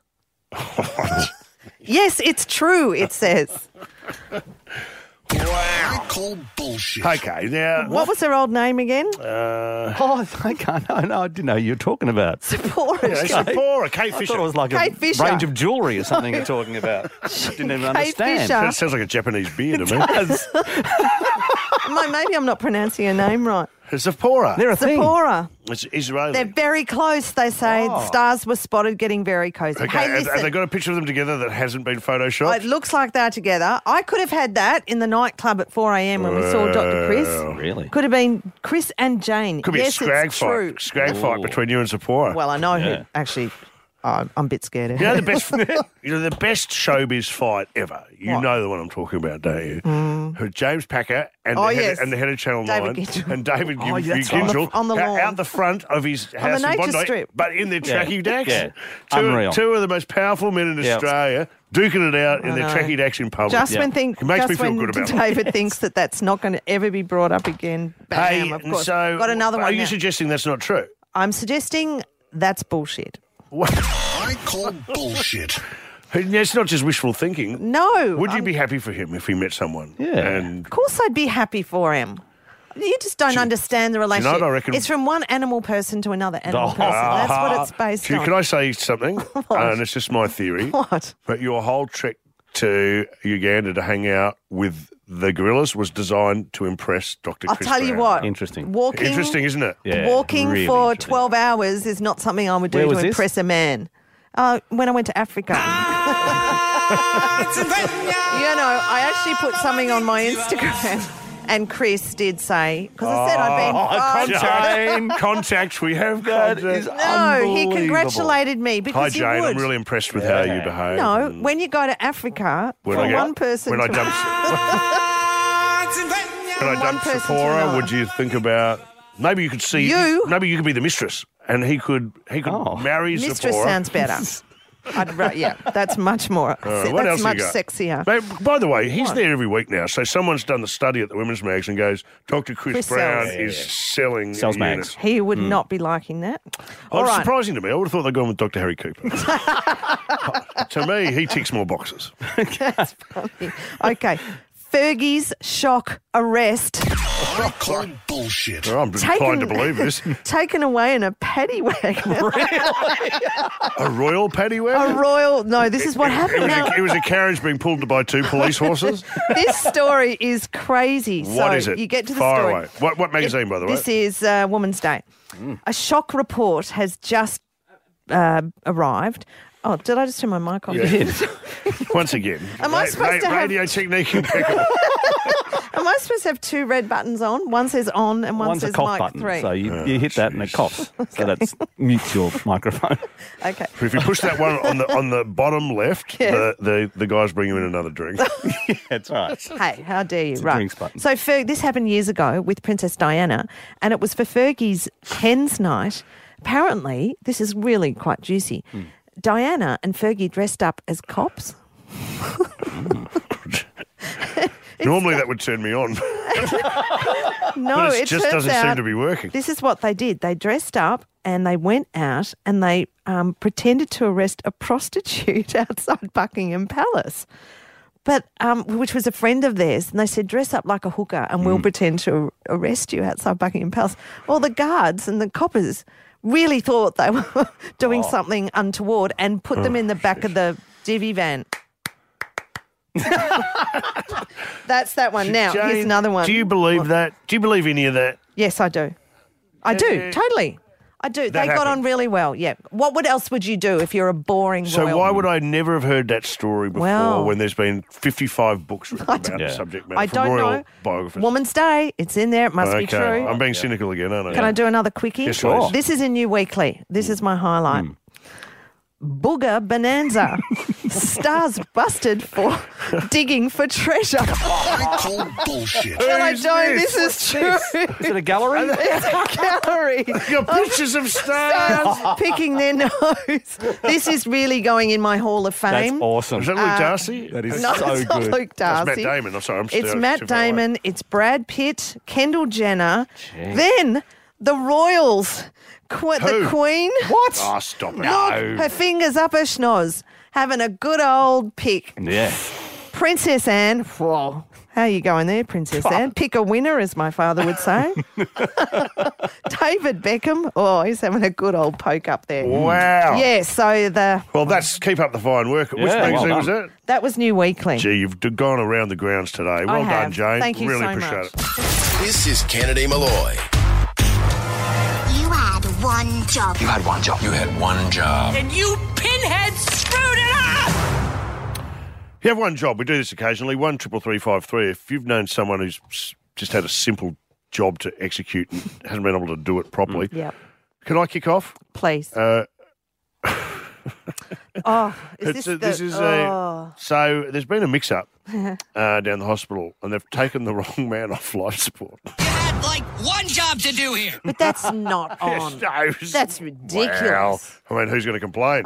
Yes, it's true, it says. I call bullshit. Okay, now... What was her old name again? I can't. No, I didn't know you were talking about. Zipporah. Zipporah, Kate I Fisher. thought it was like Kate a Fisher. range of jewellery or something you're talking about. Didn't even understand. Fisher. That sounds like a Japanese beer to me. Maybe I'm not pronouncing her name right. Zipporah. They're a thing. Zipporah. It's Israeli. They're very close, they say. Oh. Stars were spotted getting very cozy. Okay, Hey, and listen, they got a picture of them together that hasn't been photoshopped? it looks like they're together. I could have had that in the nightclub at 4 a.m. when we saw Dr. Chris. Really? Could have been Chris and Jane. Could be yes, a scrag it's true. fight. Scrag fight between you and Zipporah. Well, I know Yeah. who actually. I'm a bit scared of You know her. the best, the best showbiz fight ever. You What? know the one I'm talking about, don't you? Who James Packer and, Oh, the head, yes. and the head of Channel David 9 Gidgel. and David Oh, that's Gidgel On the lawn. out the front of his house the in nature Bondi, strip. but in their tracky dacks. Yeah. Two, Unreal. two of the most powerful men in Yeah. Australia duking it out in I their know. tracky dacks in public. Just It when makes me just feel when good about it. David thinks that that's not going to ever be brought up again. Bam, Hey, of course. so Got another are one you now. suggesting that's not true? I'm suggesting that's bullshit. I call bullshit. It's not just wishful thinking. No. Would you be happy for him if he met someone? Yeah. And Of course I'd be happy for him. You just don't understand the relationship. what I reckon? It's from one animal person to another animal Oh. person. That's what it's based Gee, on. can I say something? And it's just my theory. What? But your whole trek to Uganda to hang out with the gorillas was designed to impress Dr. I'll Chris tell you Brown. what. Interesting. Walking, Interesting, isn't it? Yeah, walking really for interesting. 12 hours is not something I would do Where to was this? impress a man. When I went to Africa. I actually put something on my Instagram. And Chris did say, because I said I'd been... Contact, we have That contact. is No, he congratulated me Hi, because Jane. you would. I'm really impressed with how you behave. No, and when you go to Africa, when for I get- one person when I to... dump, when I one dump person to Sephora, another. would you think about maybe you could see You? Maybe you could be the mistress, and he could marry Mistress Sephora. sounds better. Yeah, that's much more. All right, what that's else much you got? sexier. By the way, he's What? there every week now. So someone's done the study at the Women's Mags and goes, Dr. Chris Brown sells. is selling Sells mags. units. He would not be liking that. Oh, All it's right. surprising to me. I would have thought they'd gone with Dr. Harry Cooper. To me, he ticks more boxes. That's funny. Okay. Fergie's shock arrest. I call bullshit. I'm inclined to believe this. Taken away in a paddy wagon. A royal paddy wagon? A royal... No, this is what happened now. It was a carriage being pulled by two police horses. This story is crazy. What is it? You get to the Fire story. away. What magazine, by the way? This is Woman's Day. A shock report has just arrived. Oh, did I just turn my mic off? Yeah. Once again. Am I supposed to have- radio technique impeccable. Am I supposed to have two red buttons on? One says on and one One's a says cough mic button, 3. so you hit that and it coughs. So that's mutes your microphone. Okay. If you push that one on the bottom left, Yeah. the guys bring you in another drink. That's right. Hey, how dare you? It's a Right. drinks button. So this happened years ago with Princess Diana, and it was for Fergie's Hens Night. Apparently, this is really quite juicy. Diana and Fergie dressed up as cops. Normally that would turn me on. No, But it just turns doesn't out seem to be working. This is what they did. They dressed up and they went out and they pretended to arrest a prostitute outside Buckingham Palace. But which was a friend of theirs, and they said, dress up like a hooker and we'll pretend to arrest you outside Buckingham Palace. Well, the guards and the coppers really thought they were doing something untoward and put them in the back of the divvy van. That's that one. Now, Jane, here's another one. Do you believe that? Do you believe any of that? Yes, I do. I do, totally. I do. They got on really well, yeah. What else would you do if you're a boring So royal? why would I never have heard that story before Well- when there's been 55 books written about the subject matter I from don't royal know. biographers? Woman's Day, it's in there. It must be Okay, true. I'm being cynical again, aren't I? Can I do another quickie? Yes, please. This is in New Weekly. This is my highlight. Booger Bonanza. Stars busted for digging for treasure. I call bullshit. Well, I don't. This is true. Is it a gallery? It's a gallery. Got pictures of stars. Picking their nose. This is really going in my Hall of Fame. That's awesome. Is that Luke Darcy? That is No, so it's not good. Luke That's Darcy. Matt Damon. I'm sorry. It's Matt Damon. It's Brad Pitt, Kendall Jenner. Jeez. Then the Royals. The Queen. What? Oh, stop it. Look, her fingers up her schnoz, having a good old pick. Yeah. Princess Anne. Whoa. How are you going there, Princess Anne? Pick a winner, as my father would say. David Beckham. Oh, he's having a good old poke up there. Wow. Yeah, so Well, that's keep up the fine work. Which magazine was that? that was New Weekly. Gee, you've gone around the grounds today. Well done, have. Jane. Thank you really so appreciate much. it. This is Kennedy Malloy. You had one job. You had one job. You had one job. And you pinheads screwed it up! You have one job. We do this occasionally. 1-333-553. If you've known someone who's just had a simple job to execute and hasn't been able to do it properly, Yep. can I kick off? Please. So there's been a mix-up down the hospital, and they've taken the wrong man off life support. You had like one job to do here. But that's not on. That's ridiculous. Well, I mean, who's going to complain?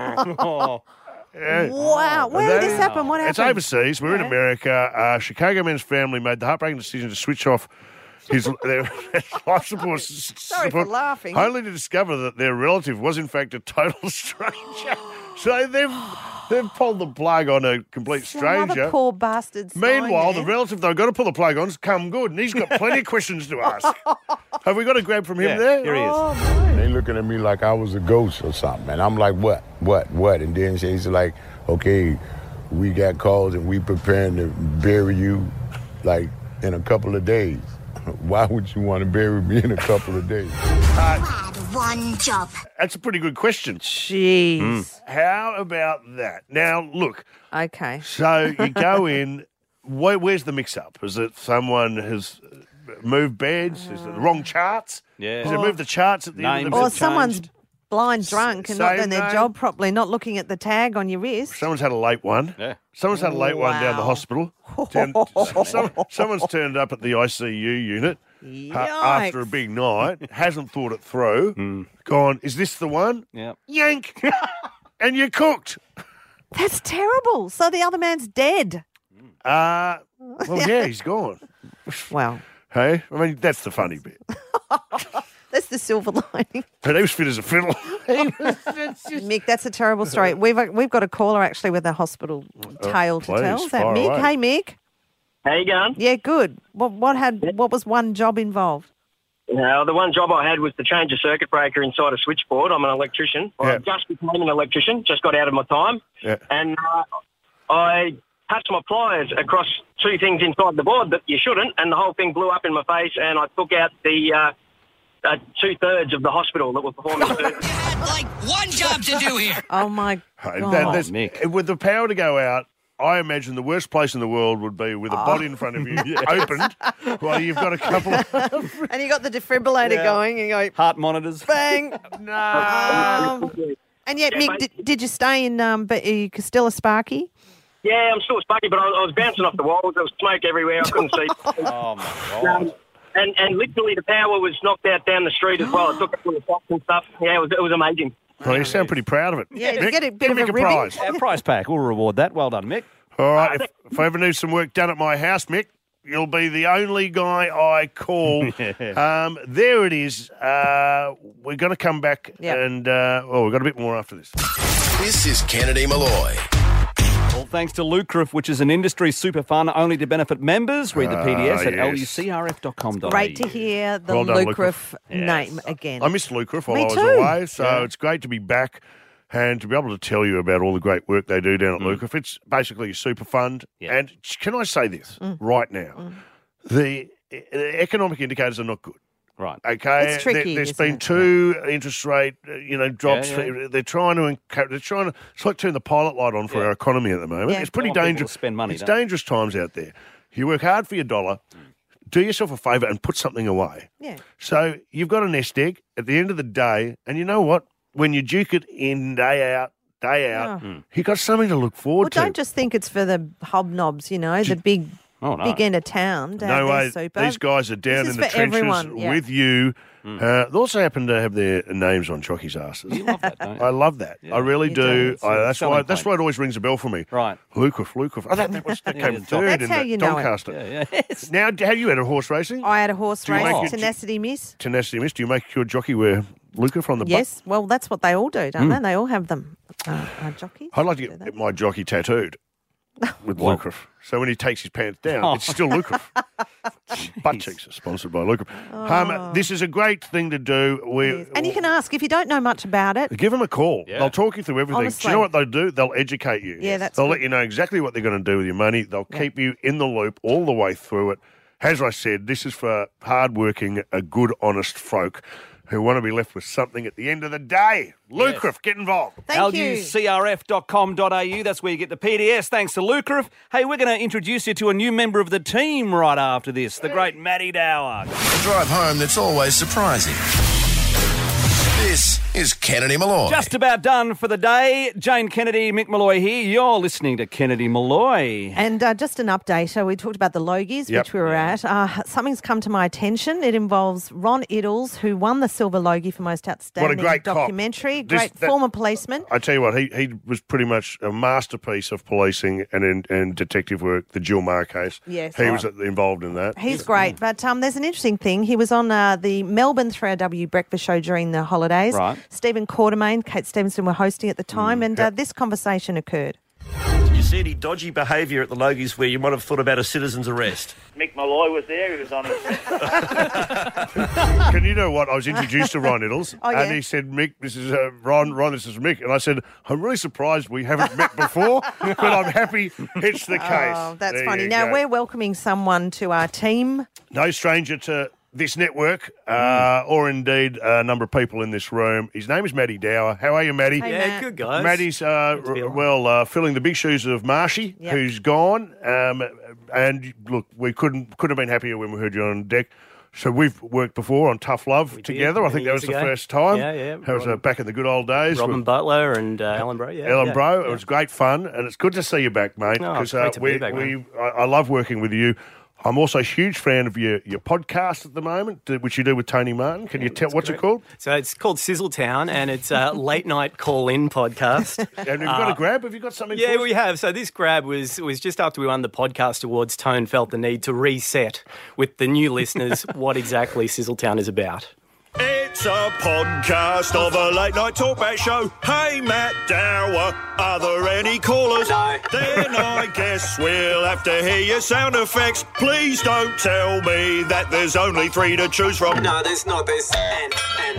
Yeah. Wow. Where did this happen? What happened? It's overseas. We're in America. Chicago man's family made the heartbreaking decision to switch off their life support. Sorry for laughing. Only to discover that their relative was in fact a total stranger. So they've pulled the plug on a complete stranger. Another poor bastard. Meanwhile, the relative they've got to pull the plug on's come good, and he's got plenty of questions to ask. Have we got a grab from him there? Here he is. Oh, They looking at me like I was a ghost or something, and I'm like, what? And then she's like, okay, we got calls and we preparing to bury you, like, in a couple of days. Why would you want to bury me in a couple of days? You had one job. That's a pretty good question. Jeez. How about that? Now, look. Okay. So you go in. Where's the mix-up? Is it someone has moved beds? Is it the wrong charts? Yeah. Has it moved the charts at the end of the Or someone's blind drunk and not Same done their name. job properly, not looking at the tag on your wrist. Someone's had a late one. Yeah. Someone's had a late one down the Wow. hospital. Someone's turned up at the ICU unit after a big night, hasn't thought it through, gone, is this the one? Yeah. Yank! And you're cooked. That's terrible. So the other man's dead. Well, yeah, he's gone. Wow. Hey? I mean, that's the funny bit. That's the silver lining. But he was fit as a fiddle. Mick, that's a terrible story. We've got a caller actually with a hospital tale to please, tell. Is that fire Mick? away. Hey, Mick. How you going? Yeah, good. What was one job involved? The one job I had was to change a circuit breaker inside a switchboard. I'm an electrician. I just became an electrician, just got out of my time. Yeah. And I touched my pliers across two things inside the board that you shouldn't, and the whole thing blew up in my face, and I took out the 2/3 of the hospital that were performing surgery. You had like one job to do here. Oh, my Hey, God. Mick. With the power to go out, I imagine the worst place in the world would be with a body in front of you opened while you've got a couple of... And you got the defibrillator going and you go, Heart monitors. bang. No. And yet, Yeah, Mick, mate. did you stay in, but are you still a Sparky? Yeah, I'm still sparky, but I was bouncing off the walls. There was smoke everywhere. I couldn't see. Oh, my God. And literally the power was knocked out down the street as well. It took up all the shops and stuff. Yeah, it was amazing. Well, you sound pretty proud of it. Yeah, Mick, get a bit give of a Mick ribbon. prize. Our prize pack. We'll reward that. Well done, Mick. All right, if I ever need some work done at my house, Mick, you'll be the only guy I call. There it is. We're going to come back and, we've got a bit more after this. This is Kennedy Malloy. All thanks to Lucref, which is an industry super fund only to benefit members. Read the PDS at yes. lucrf.com.au. Great to hear the Well done, Lucref name again. I missed Lucref while Me I was too. away, so it's great to be back and to be able to tell you about all the great work they do down at Lucref. It's basically a super fund. Yeah. And can I say this right now? The economic indicators are not good. Right. Okay, It's tricky, There's isn't been it? two interest rate, drops. Yeah. They're trying to encourage. They're trying to. It's like turn the pilot light on for our economy at the moment. Yeah. It's pretty They want people dangerous. to spend money, It's don't they? dangerous times out there. You work hard for your dollar. Do yourself a favour and put something away. Yeah. So you've got a nest egg at the end of the day, and you know what? When you duke it in day out, day out. You got something to look forward to. Don't just think it's for the hobnobs, the big end of town. No way. Super. These guys are down in the trenches with you. They also happen to have their names on jockeys' asses. You love that, don't you? I love that. I really do. That's why it always rings a bell for me. Right. Lucriff. Oh, that came third in the Doncaster. Yes. Now, have you had a horse racing? I had a horse race, Tenacity Miss. Tenacity Miss. Do you make your jockey wear Lucriff on the butt? Yes. Well, that's what they all do, don't they? They all have them. Jockeys. I'd like to get my jockey tattooed with Lucriff. So when he takes his pants down, it's still Lucriff. Butt cheeks are sponsored by Lucriff. This is a great thing to do. And you can ask if you don't know much about it. Give them a call. Yeah. They'll talk you through everything. Honestly. Do you know what they'll do? They'll educate you. Yeah, They'll let you know exactly what they're going to do with your money. They'll keep you in the loop all the way through it. As I said, this is for hard-working, good, honest folk who want to be left with something at the end of the day. Lucriff, get involved. Thank you. LUCRF.com.au, that's where you get the PDS. Thanks to Lucriff. Hey, we're going to introduce you to a new member of the team right after this, the great Matty Dower. A drive home that's always surprising. This is Kennedy Malloy. Just about done for the day. Jane Kennedy, Mick Malloy here. You're listening to Kennedy Malloy. And just an update. We talked about the Logies, which we were at. Something's come to my attention. It involves Ron Iddles, who won the Silver Logie for Most Outstanding What a great Documentary. Cop. Former policeman. I tell you what, he was pretty much a masterpiece of policing and detective work, the Jill Maher case. Yes. He was involved in that. He's great. But there's an interesting thing. He was on the Melbourne 3RW breakfast show during the holidays. Right. Stephen Quartermain, Kate Stevenson were hosting at the time, and this conversation occurred. Did you see any dodgy behaviour at the Logies where you might have thought about a citizen's arrest? Mick Malloy was there. He was on it. Can you know what? I was introduced to Ron Iddles, and he said, Mick, this is Ron, this is Mick. And I said, I'm really surprised we haven't met before, but I'm happy it's the case. Oh, that's there funny. Now, we're welcoming someone to our team. No stranger to this network, or indeed a number of people in this room. His name is Matty Dower. How are you, Matty? Hey, Yeah, good, guys. Matty's filling the big shoes of Marshy, who's gone. And look, we couldn't have been happier when we heard you on deck. So we've worked before on Tough Love together. I think that was the first time. Yeah. That was back in the good old days. Robin Butler and Alan Bro. Yeah, Ellen Bro. It was great fun, and it's good to see you back, mate. Oh, it's great to be back, I love working with you. I'm also a huge fan of your podcast at the moment, which you do with Tony Martin. Can you tell what's it called? So it's called Sizzletown, and it's a late night call-in podcast. And have you got a grab? Have you got something? Yeah, we have. So this grab was just after we won the podcast awards. Tone felt the need to reset with the new listeners what exactly Sizzletown is about. It's a podcast of a late night talkback show. Hey, Matt Dower, are there any callers? No. Then I guess we'll have to hear your sound effects. Please don't tell me that there's only 3 to choose from. No, there's not. There's and.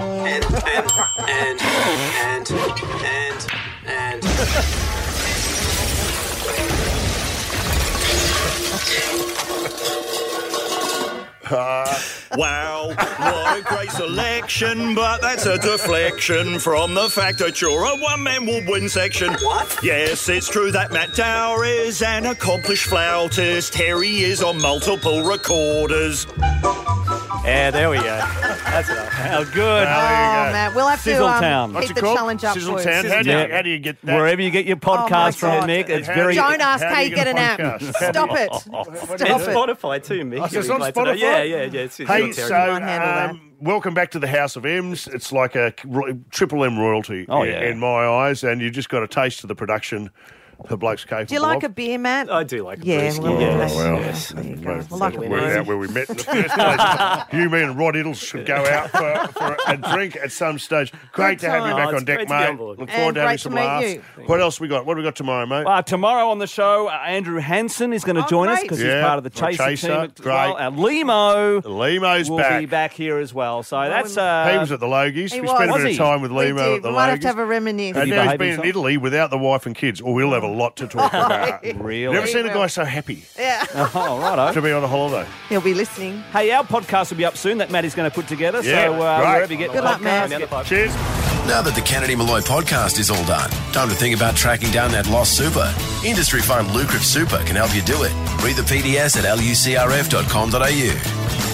Wow, what a great selection, but that's a deflection from the fact that you're a one-man woodwind section. What? Yes, it's true that Matt Dower is an accomplished flautist. Here he is on multiple recorders. Yeah, there we go. That's enough. How good. Matt, we'll have Sizzletown. to keep the challenge up for you. Sizzletown. How do you get that? Wherever you get your podcast from, God. Mick, it's very... Don't ask how you get an app. Stop it. And Stop it. Spotify too, Mick. It's on Spotify? Yeah. It's Hey, your so territory. welcome back to the House of M's. It's like a triple M royalty in my eyes, and you just got a taste of the production the bloke's capable. Do you like of. a beer, Matt? I do like a whiskey. Well, yes. There you go. Well, Like a worked out where we met in the first place. You, me, and Rod Iddles should go out for a drink at some stage. Great to have you back on deck, mate. Look forward to having some laughs. What else we got? What have we got tomorrow, mate? Tomorrow on the show, Andrew Hansen is going to join us because he's part of the Chaser team as well. And Lemo's will be back here as well. So that's... he was at the Logies. We spent a bit of time with Lemo at the Logies. We might have to have a reminisce. And now he's been in Italy without the wife and kids. We'll have a lot to talk about. Really? Never seen a guy so happy. Yeah. Oh, righto. To be on a holiday. He'll be listening. Hey, our podcast will be up soon that Matty's going to put together. Yeah, so wherever you get Good luck, Matt. Cheers. Now that the Kennedy Malloy podcast is all done, time to think about tracking down that lost super. Industry fund Lucriff Super can help you do it. Read the PDS at lucrf.com.au.